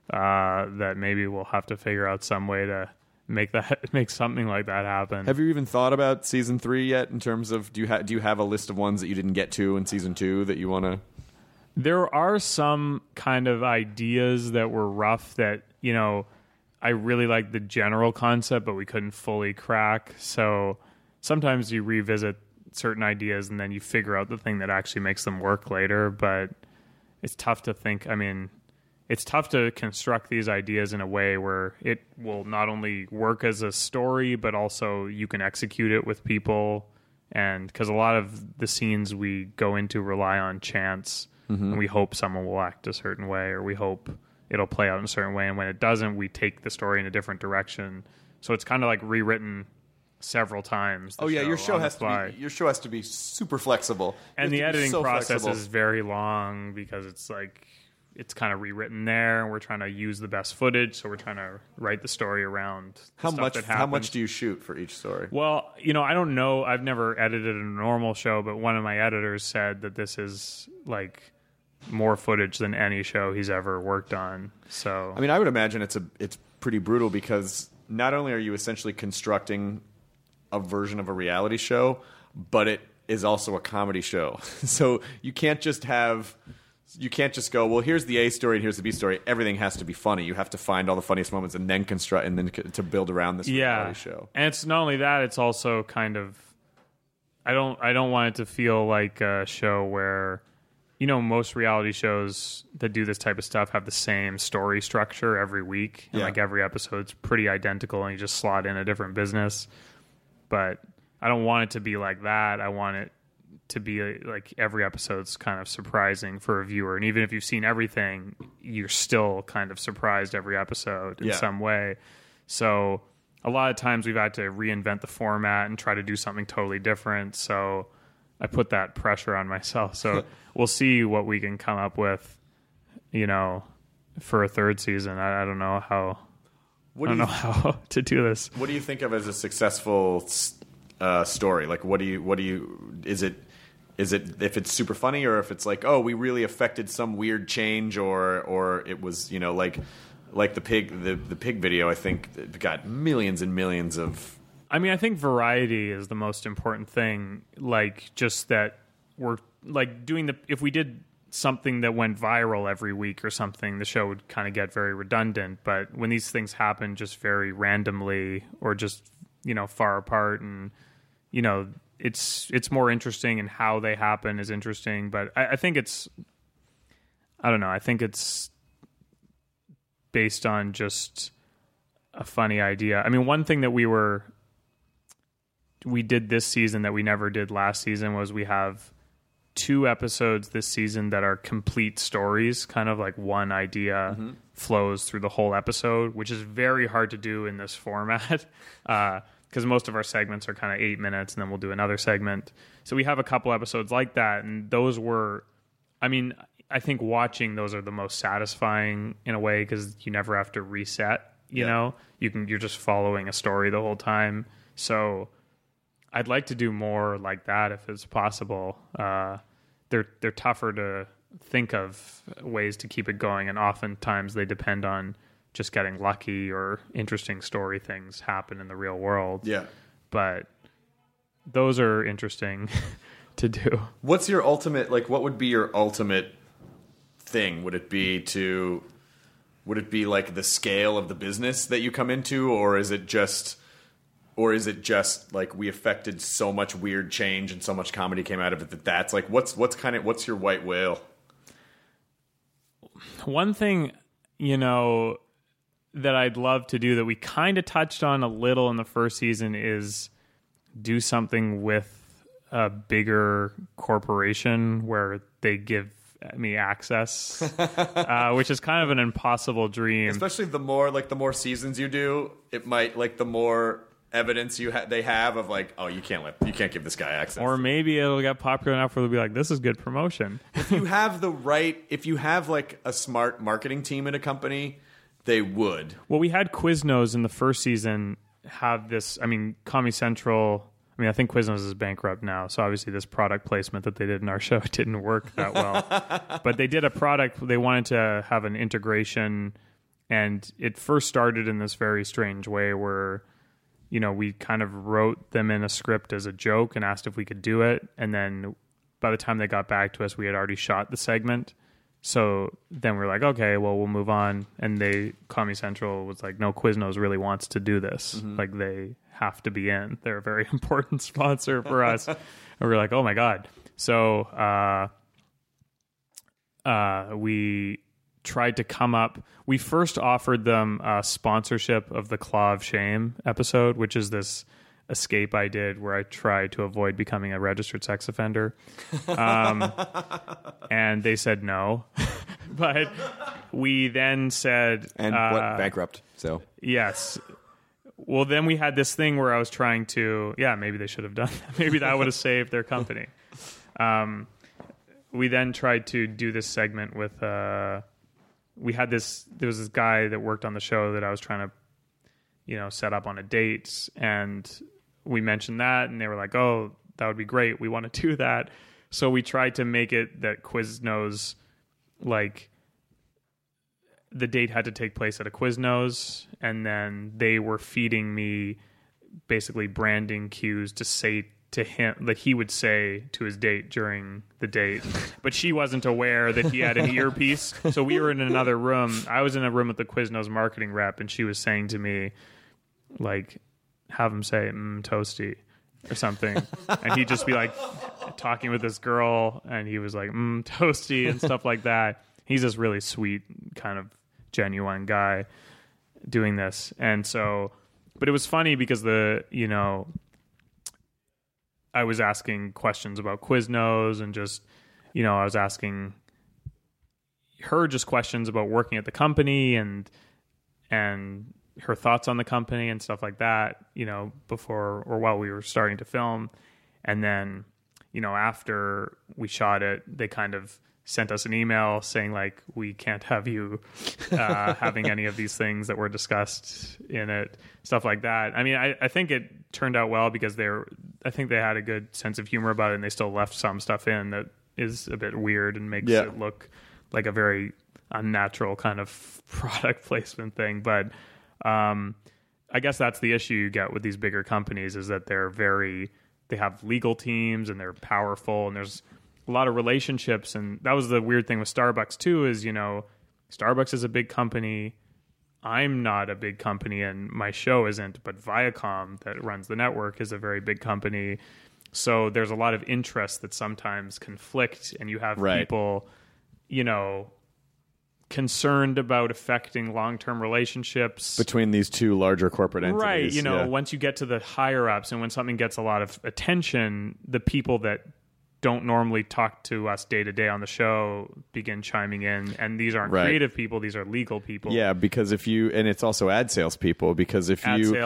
that maybe we'll have to figure out some way to make something like that happen. Have you even thought about season 3 yet? In terms of, do you have a list of ones that you didn't get to in season 2 that you want to? There are some kind of ideas that were rough that, you know, I really like the general concept, but we couldn't fully crack. So sometimes you revisit certain ideas and then you figure out the thing that actually makes them work later. But it's tough to think. I mean, it's tough to construct these ideas in a way where it will not only work as a story, but also you can execute it with people. And because a lot of the scenes we go into rely on chance, and we hope someone will act a certain way, or we hope it'll play out in a certain way. And when it doesn't, we take the story in a different direction. So it's kind of like rewritten several times. Your show has to be super flexible. And the editing process is very long because it's kind of rewritten there, and we're trying to use the best footage, so we're trying to write the story around how much do you shoot for each story? Well, you know, I don't know. I've never edited a normal show, but one of my editors said that this is like more footage than any show he's ever worked on. So I mean, I would imagine it's pretty brutal because not only are you essentially constructing a version of a reality show, but it is also a comedy show. So you can't just go, well, here's the A story and here's the B story. Everything has to be funny. You have to find all the funniest moments and then construct and then to build around this reality show. And it's not only that, it's also kind of, I don't want it to feel like a show where, you know, most reality shows that do this type of stuff have the same story structure every week. And like every episode's pretty identical and you just slot in a different business. But I don't want it to be like that. I want it to be like every episode's kind of surprising for a viewer. And even if you've seen everything, you're still kind of surprised every episode in some way. So a lot of times we've had to reinvent the format and try to do something totally different. So I put that pressure on myself. So we'll see what we can come up with, you know, for a third season. I don't know how. I don't know how to do this. What do you think of as a successful story? Like, is it if it's super funny, or if it's like, oh, we really affected some weird change, or it was, you know, like the pig video, I think it got millions and millions of. I mean, I think variety is the most important thing. Like, just that we're like doing if we did something that went viral every week or something, the show would kind of get very redundant. But when these things happen just very randomly or just, you know, far apart, and, you know, it's more interesting, and how they happen is interesting. But I think I don't know. I think it's based on just a funny idea. I mean, one thing that we did this season that we never did last season was we have 2 episodes this season that are complete stories, kind of like one idea flows through the whole episode, which is very hard to do in this format because most of our segments are kind of 8 minutes and then we'll do another segment. So we have a couple episodes like that, and those were, I mean, I think watching those are the most satisfying in a way because you never have to reset, you know? You're just following a story the whole time. So I'd like to do more like that if it's possible. They're tougher to think of ways to keep it going, and oftentimes they depend on just getting lucky or interesting story things happen in the real world. Yeah. But those are interesting to do. What's your ultimate, like, what would be your ultimate thing? Would it be like the scale of the business that you come into, or is it just like we affected so much weird change and so much comedy came out of it that's like, what's your white whale? One thing, you know, that I'd love to do that we kind of touched on a little in the first season is do something with a bigger corporation where they give me access, which is kind of an impossible dream. Especially the more seasons you do, it might, like, the more evidence they have of, like, oh, you can't give this guy access. Or maybe it'll get popular enough where they'll be like, this is good promotion. If you have like a smart marketing team in a company, they would. Well, we had Quiznos in the first season have this, I mean, Comedy Central, I mean, I think Quiznos is bankrupt now, so obviously this product placement that they did in our show didn't work that well. But they did a product, they wanted to have an integration And it first started in this very strange way where, we kind of wrote them in a script as a joke and asked if we could do it. And then by the time they got back to us, we had already shot the segment. So then we're like, okay, well, we'll move on. And Comedy Central was like, no, Quiznos really wants to do this. Mm-hmm. Like, they have to be in. They're a very important sponsor for us. And we're like, oh my God. So we tried to come up. We first offered them a sponsorship of the Claw of Shame episode, which is this escape I did where I tried to avoid becoming a registered sex offender. And they said no. But we then said... And bankrupt, so... Yes. Well, then we had this thing where I was trying to... Yeah, maybe they should have done that. Maybe that would have saved their company. We then tried to do this segment with... There was this guy that worked on the show that I was trying to, set up on a date, and we mentioned that, and they were like, oh, that would be great. We want to do that. So we tried to make it that Quiznos, like, the date had to take place at a Quiznos, and then they were feeding me basically branding cues to say to him that he would say to his date during the date, but she wasn't aware that he had an earpiece. So we were in another room. I was in a room with the Quiznos marketing rep, and she was saying to me, like, have him say toasty or something, and he'd just be like talking with this girl, and he was like toasty and stuff like that. He's this really sweet, kind of genuine guy doing this. And so, but it was funny because I was asking questions about Quiznos, and just, I was asking her just questions about working at the company and her thoughts on the company and stuff like that, before or while we were starting to film. And then, after we shot it, they kind of sent us an email saying, like, we can't have you having any of these things that were discussed in it, stuff like that. I mean, I think it turned out well because I think they had a good sense of humor about it, and they still left some stuff in that is a bit weird and makes it look like a very unnatural kind of product placement thing. But I guess that's the issue you get with these bigger companies, is that they have legal teams and they're powerful, and there's a lot of relationships. And that was the weird thing with Starbucks too, is, Starbucks is a big company. I'm not a big company, and my show isn't, but Viacom, that runs the network, is a very big company. So there's a lot of interests that sometimes conflict, and you have people, concerned about affecting long-term relationships between these two larger corporate entities. Right. Once you get to the higher ups, and when something gets a lot of attention, the people that don't normally talk to us day to day on the show begin chiming in, and these aren't creative people; these are legal people. Yeah, because and it's also ad sales people. Because if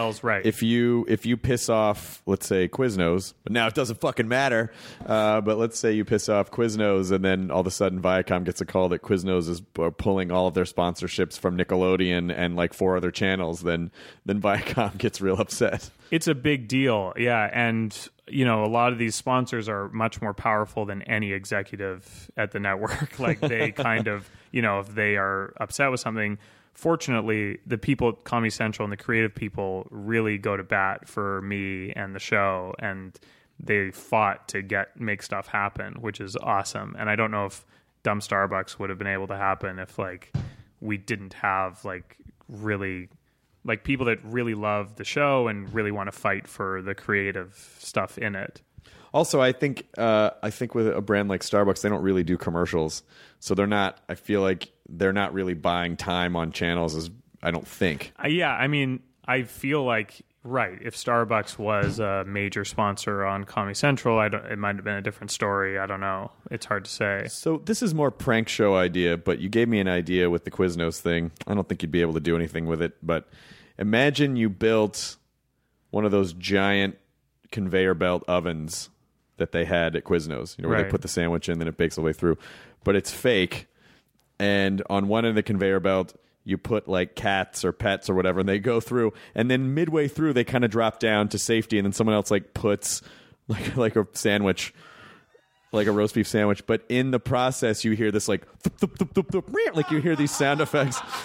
you piss off, let's say Quiznos, but now it doesn't fucking matter. But let's say you piss off Quiznos, and then all of a sudden Viacom gets a call that Quiznos is pulling all of their sponsorships from Nickelodeon and like 4 other channels. Then Viacom gets real upset. It's a big deal, yeah, and a lot of these sponsors are much more powerful than any executive at the network. Like, they kind of, if they are upset with something, fortunately, the people at Comedy Central and the creative people really go to bat for me and the show, and they fought to make stuff happen, which is awesome. And I don't know if Dumb Starbucks would have been able to happen if, like, we didn't have, like, really... like, people that really love the show and really want to fight for the creative stuff in it. Also, I think with a brand like Starbucks, they don't really do commercials, so they're not. I feel like they're not really buying time on channels. I don't think. I mean, I feel like if Starbucks was a major sponsor on Comedy Central, it might have been a different story. I don't know. It's hard to say. So this is more prank show idea, but you gave me an idea with the Quiznos thing. I don't think you'd be able to do anything with it, but imagine you built one of those giant conveyor belt ovens that they had at Quiznos, where they put the sandwich in, then it bakes all the way through. But it's fake, and on one end of the conveyor belt, you put like cats or pets or whatever, and they go through, and then midway through, they kind of drop down to safety, and then someone else like puts like a sandwich, like a roast beef sandwich. But in the process, you hear this like, thup, thup, thup, thup, thup, like you hear these sound effects.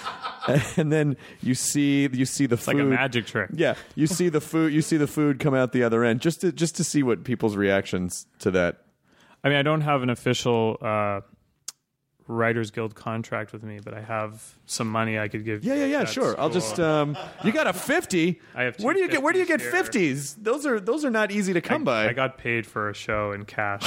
and then you see the food. It's like a magic trick. Yeah, you see the food come out the other end, just to see what people's reactions to that. I mean, I don't have an official Writers Guild contract with me, but I have some money I could give. Yeah, sure. School. I'll just you got a 50. I have. Where do you get 50s? 50s? Those are not easy to come by. I got paid for a show in cash.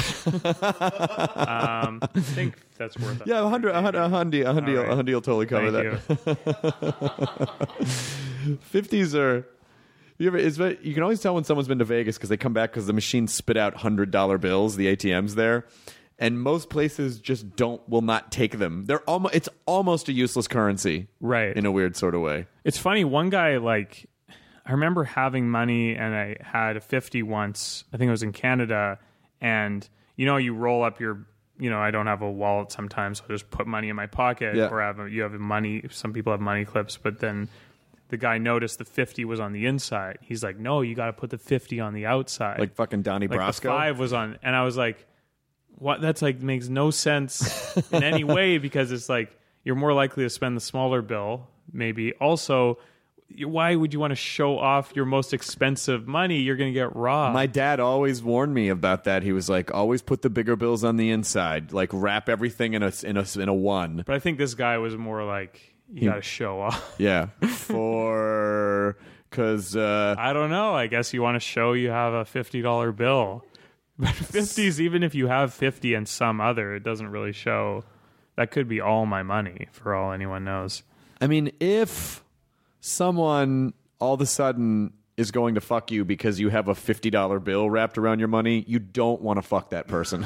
I think that's worth it. Yeah, a hundy will totally cover that. 50s are. You can always tell when someone's been to Vegas because they come back because the machine spit out $100 bills, the ATMs there, and most places just will not take them. It's almost a useless currency, right? In a weird sort of way. It's funny. One guy, like, I remember having money, and I had a 50 once. I think it was in Canada, and you roll up your. I don't have a wallet sometimes, so I just put money in my pocket, or you have money. Some people have money clips, but then. The guy noticed the 50 was on the inside. He's like, no, you got to put the 50 on the outside. Like fucking Donnie Brasco? Like the 5 was on. And I was like, what? That's like makes no sense in any way because it's like you're more likely to spend the smaller bill, maybe. Also, why would you want to show off your most expensive money? You're going to get robbed. My dad always warned me about that. He was like, always put the bigger bills on the inside. Like wrap everything in a one. But I think this guy was more like... You got to show off. Yeah. Because... I don't know. I guess you want to show you have a $50 bill. But 50s, even if you have 50 and some other, it doesn't really show. That could be all my money, for all anyone knows. I mean, if someone all of a sudden is going to fuck you because you have a $50 bill wrapped around your money, you don't want to fuck that person.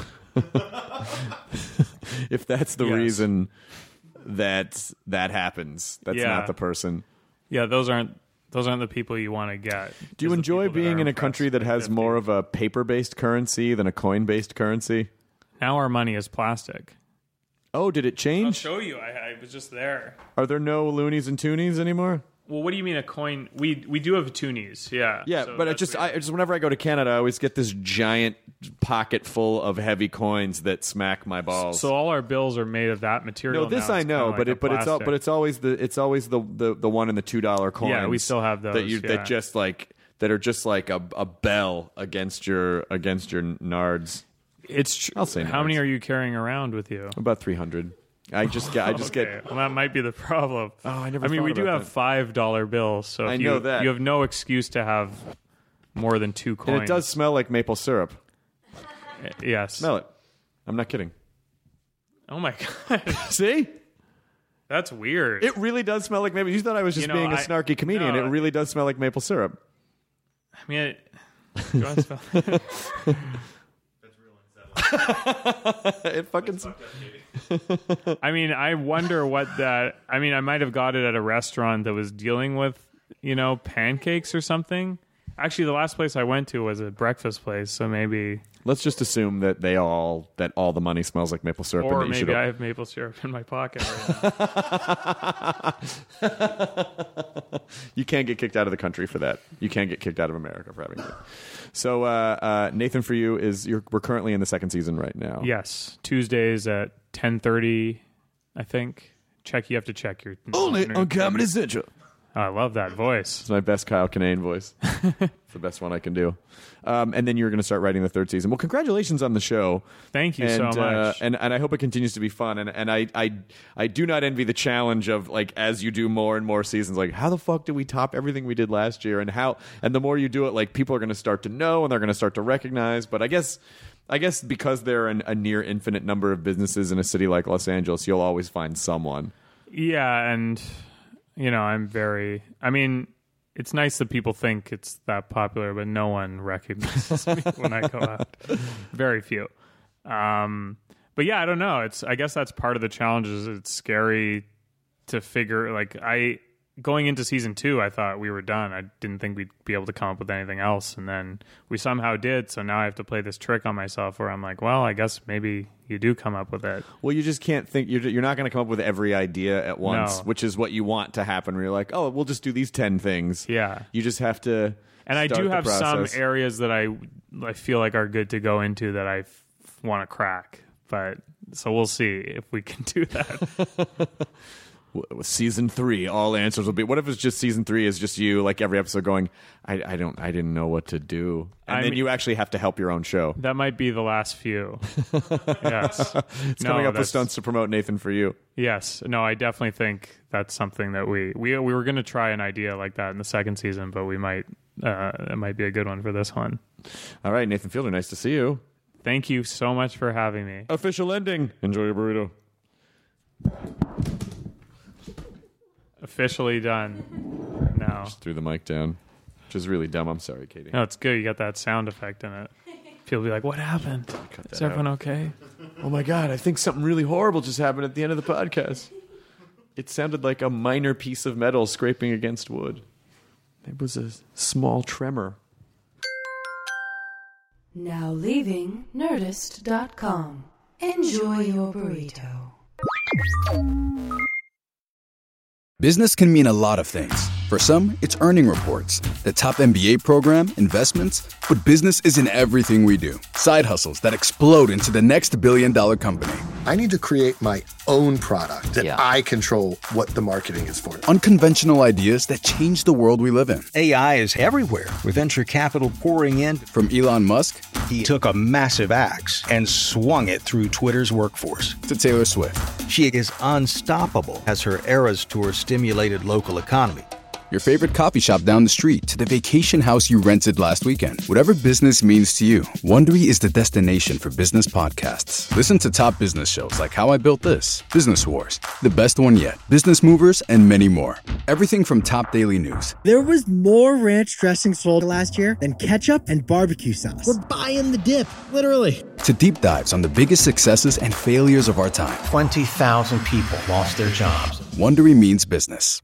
If that's the reason... that happens. That's not the person. Yeah, those aren't the people you want to get. Do you enjoy being in a country that has more of a paper-based currency than a coin-based currency? Now our money is plastic. Oh, did it change? I'll show you. I was just there. Are there no loonies and toonies anymore? Well, what do you mean a coin? We do have toonies, yeah. Yeah, so but I just whenever I go to Canada, I always get this giant pocket full of heavy coins that smack my balls. So all our bills are made of that material. No, this now. I know, but it's always the one and the $2 coins. Yeah, we still have those. That are just like a bell against your nards. It's I'll say nards. How many are you carrying around with you? About 300. I just get. Well, that might be the problem. Oh, I never. I mean, we do have $5 bills, so I know that you have no excuse to have more than 2 coins. And it does smell like maple syrup. Yes, smell it. I'm not kidding. Oh my god! See, that's weird. It really does smell like maple. You thought I was just being a snarky comedian. No, it really does smell like maple syrup. I mean, do I smell it? It fucking. I mean, I wonder what that. I mean, I might have got it at a restaurant that was dealing with, pancakes or something. Actually, the last place I went to was a breakfast place, so maybe. Let's just assume that all the money smells like maple syrup. Or and maybe I have maple syrup in my pocket right now. You can't get kicked out of the country for that. You can't get kicked out of America for having it. So, Nathan, for you, we're currently in the second season right now. Yes. Tuesdays at 10:30, I think. You have to check your... Only on Comedy Central. Oh, I love that voice. It's my best Kyle Kinane voice. It's the best one I can do. And then you're going to start writing the third season. Well, congratulations on the show. Thank you so much. And I hope it continues to be fun. And I do not envy the challenge of, like, as you do more and more seasons, like, how the fuck did we top everything we did last year? And the more you do it, like, people are going to start to know and they're going to start to recognize. But I guess because there are a near infinite number of businesses in a city like Los Angeles, you'll always find someone. Yeah, and... I mean, it's nice that people think it's that popular, but no one recognizes me when I go out. Very few. But yeah, I don't know. I guess that's part of the challenge. Is it's scary to figure. Like going into season 2, I thought we were done. I didn't think we'd be able to come up with anything else, and then we somehow did. So now I have to play this trick on myself, where I'm like, well, I guess maybe you do come up with it. Well, you just can't think. You're not going to come up with every idea at once, which is what you want to happen. Where you're like, oh, we'll just do these 10 things. Yeah, you just have to. And I do have some areas that I feel like are good to go into that I want to crack. But so we'll see if we can do that. with season 3, all answers will be. What if it's just season 3 is just you, like every episode going, I didn't know what to do, and then you actually have to help your own show. That might be the last few. Yes, it's coming up with stunts to promote Nathan for You. Yes, no, I definitely think that's something that we were going to try an idea like that in the second season, but we might it might be a good one for this one. All right, Nathan Fielder, nice to see you. Thank you so much for having me. Official ending. Enjoy your burrito. Officially done. Now. Just threw the mic down, which is really dumb. I'm sorry, Katie. No, it's good. You got that sound effect in it. People be like, what happened? Is everyone okay? Oh my God, I think something really horrible just happened at the end of the podcast. It sounded like a minor piece of metal scraping against wood. It was a small tremor. Now leaving Nerdist.com. Enjoy your burrito. Business can mean a lot of things. For some, it's earning reports, the top MBA program, investments, but business isn't everything we do. Side hustles that explode into the next billion-dollar company. I need to create my own product that I control what the marketing is for. Unconventional ideas that change the world we live in. AI is everywhere, with venture capital pouring in. From Elon Musk, he took a massive axe and swung it through Twitter's workforce. To Taylor Swift. She is unstoppable as her Eras Tour stimulated local economy. Your favorite coffee shop down the street to the vacation house you rented last weekend. Whatever business means to you, Wondery is the destination for business podcasts. Listen to top business shows like How I Built This, Business Wars, The Best One Yet, Business Movers, and many more. Everything from top daily news. There was more ranch dressing sold last year than ketchup and barbecue sauce. We're buying the dip, literally. To deep dives on the biggest successes and failures of our time. 20,000 people lost their jobs. Wondery means business.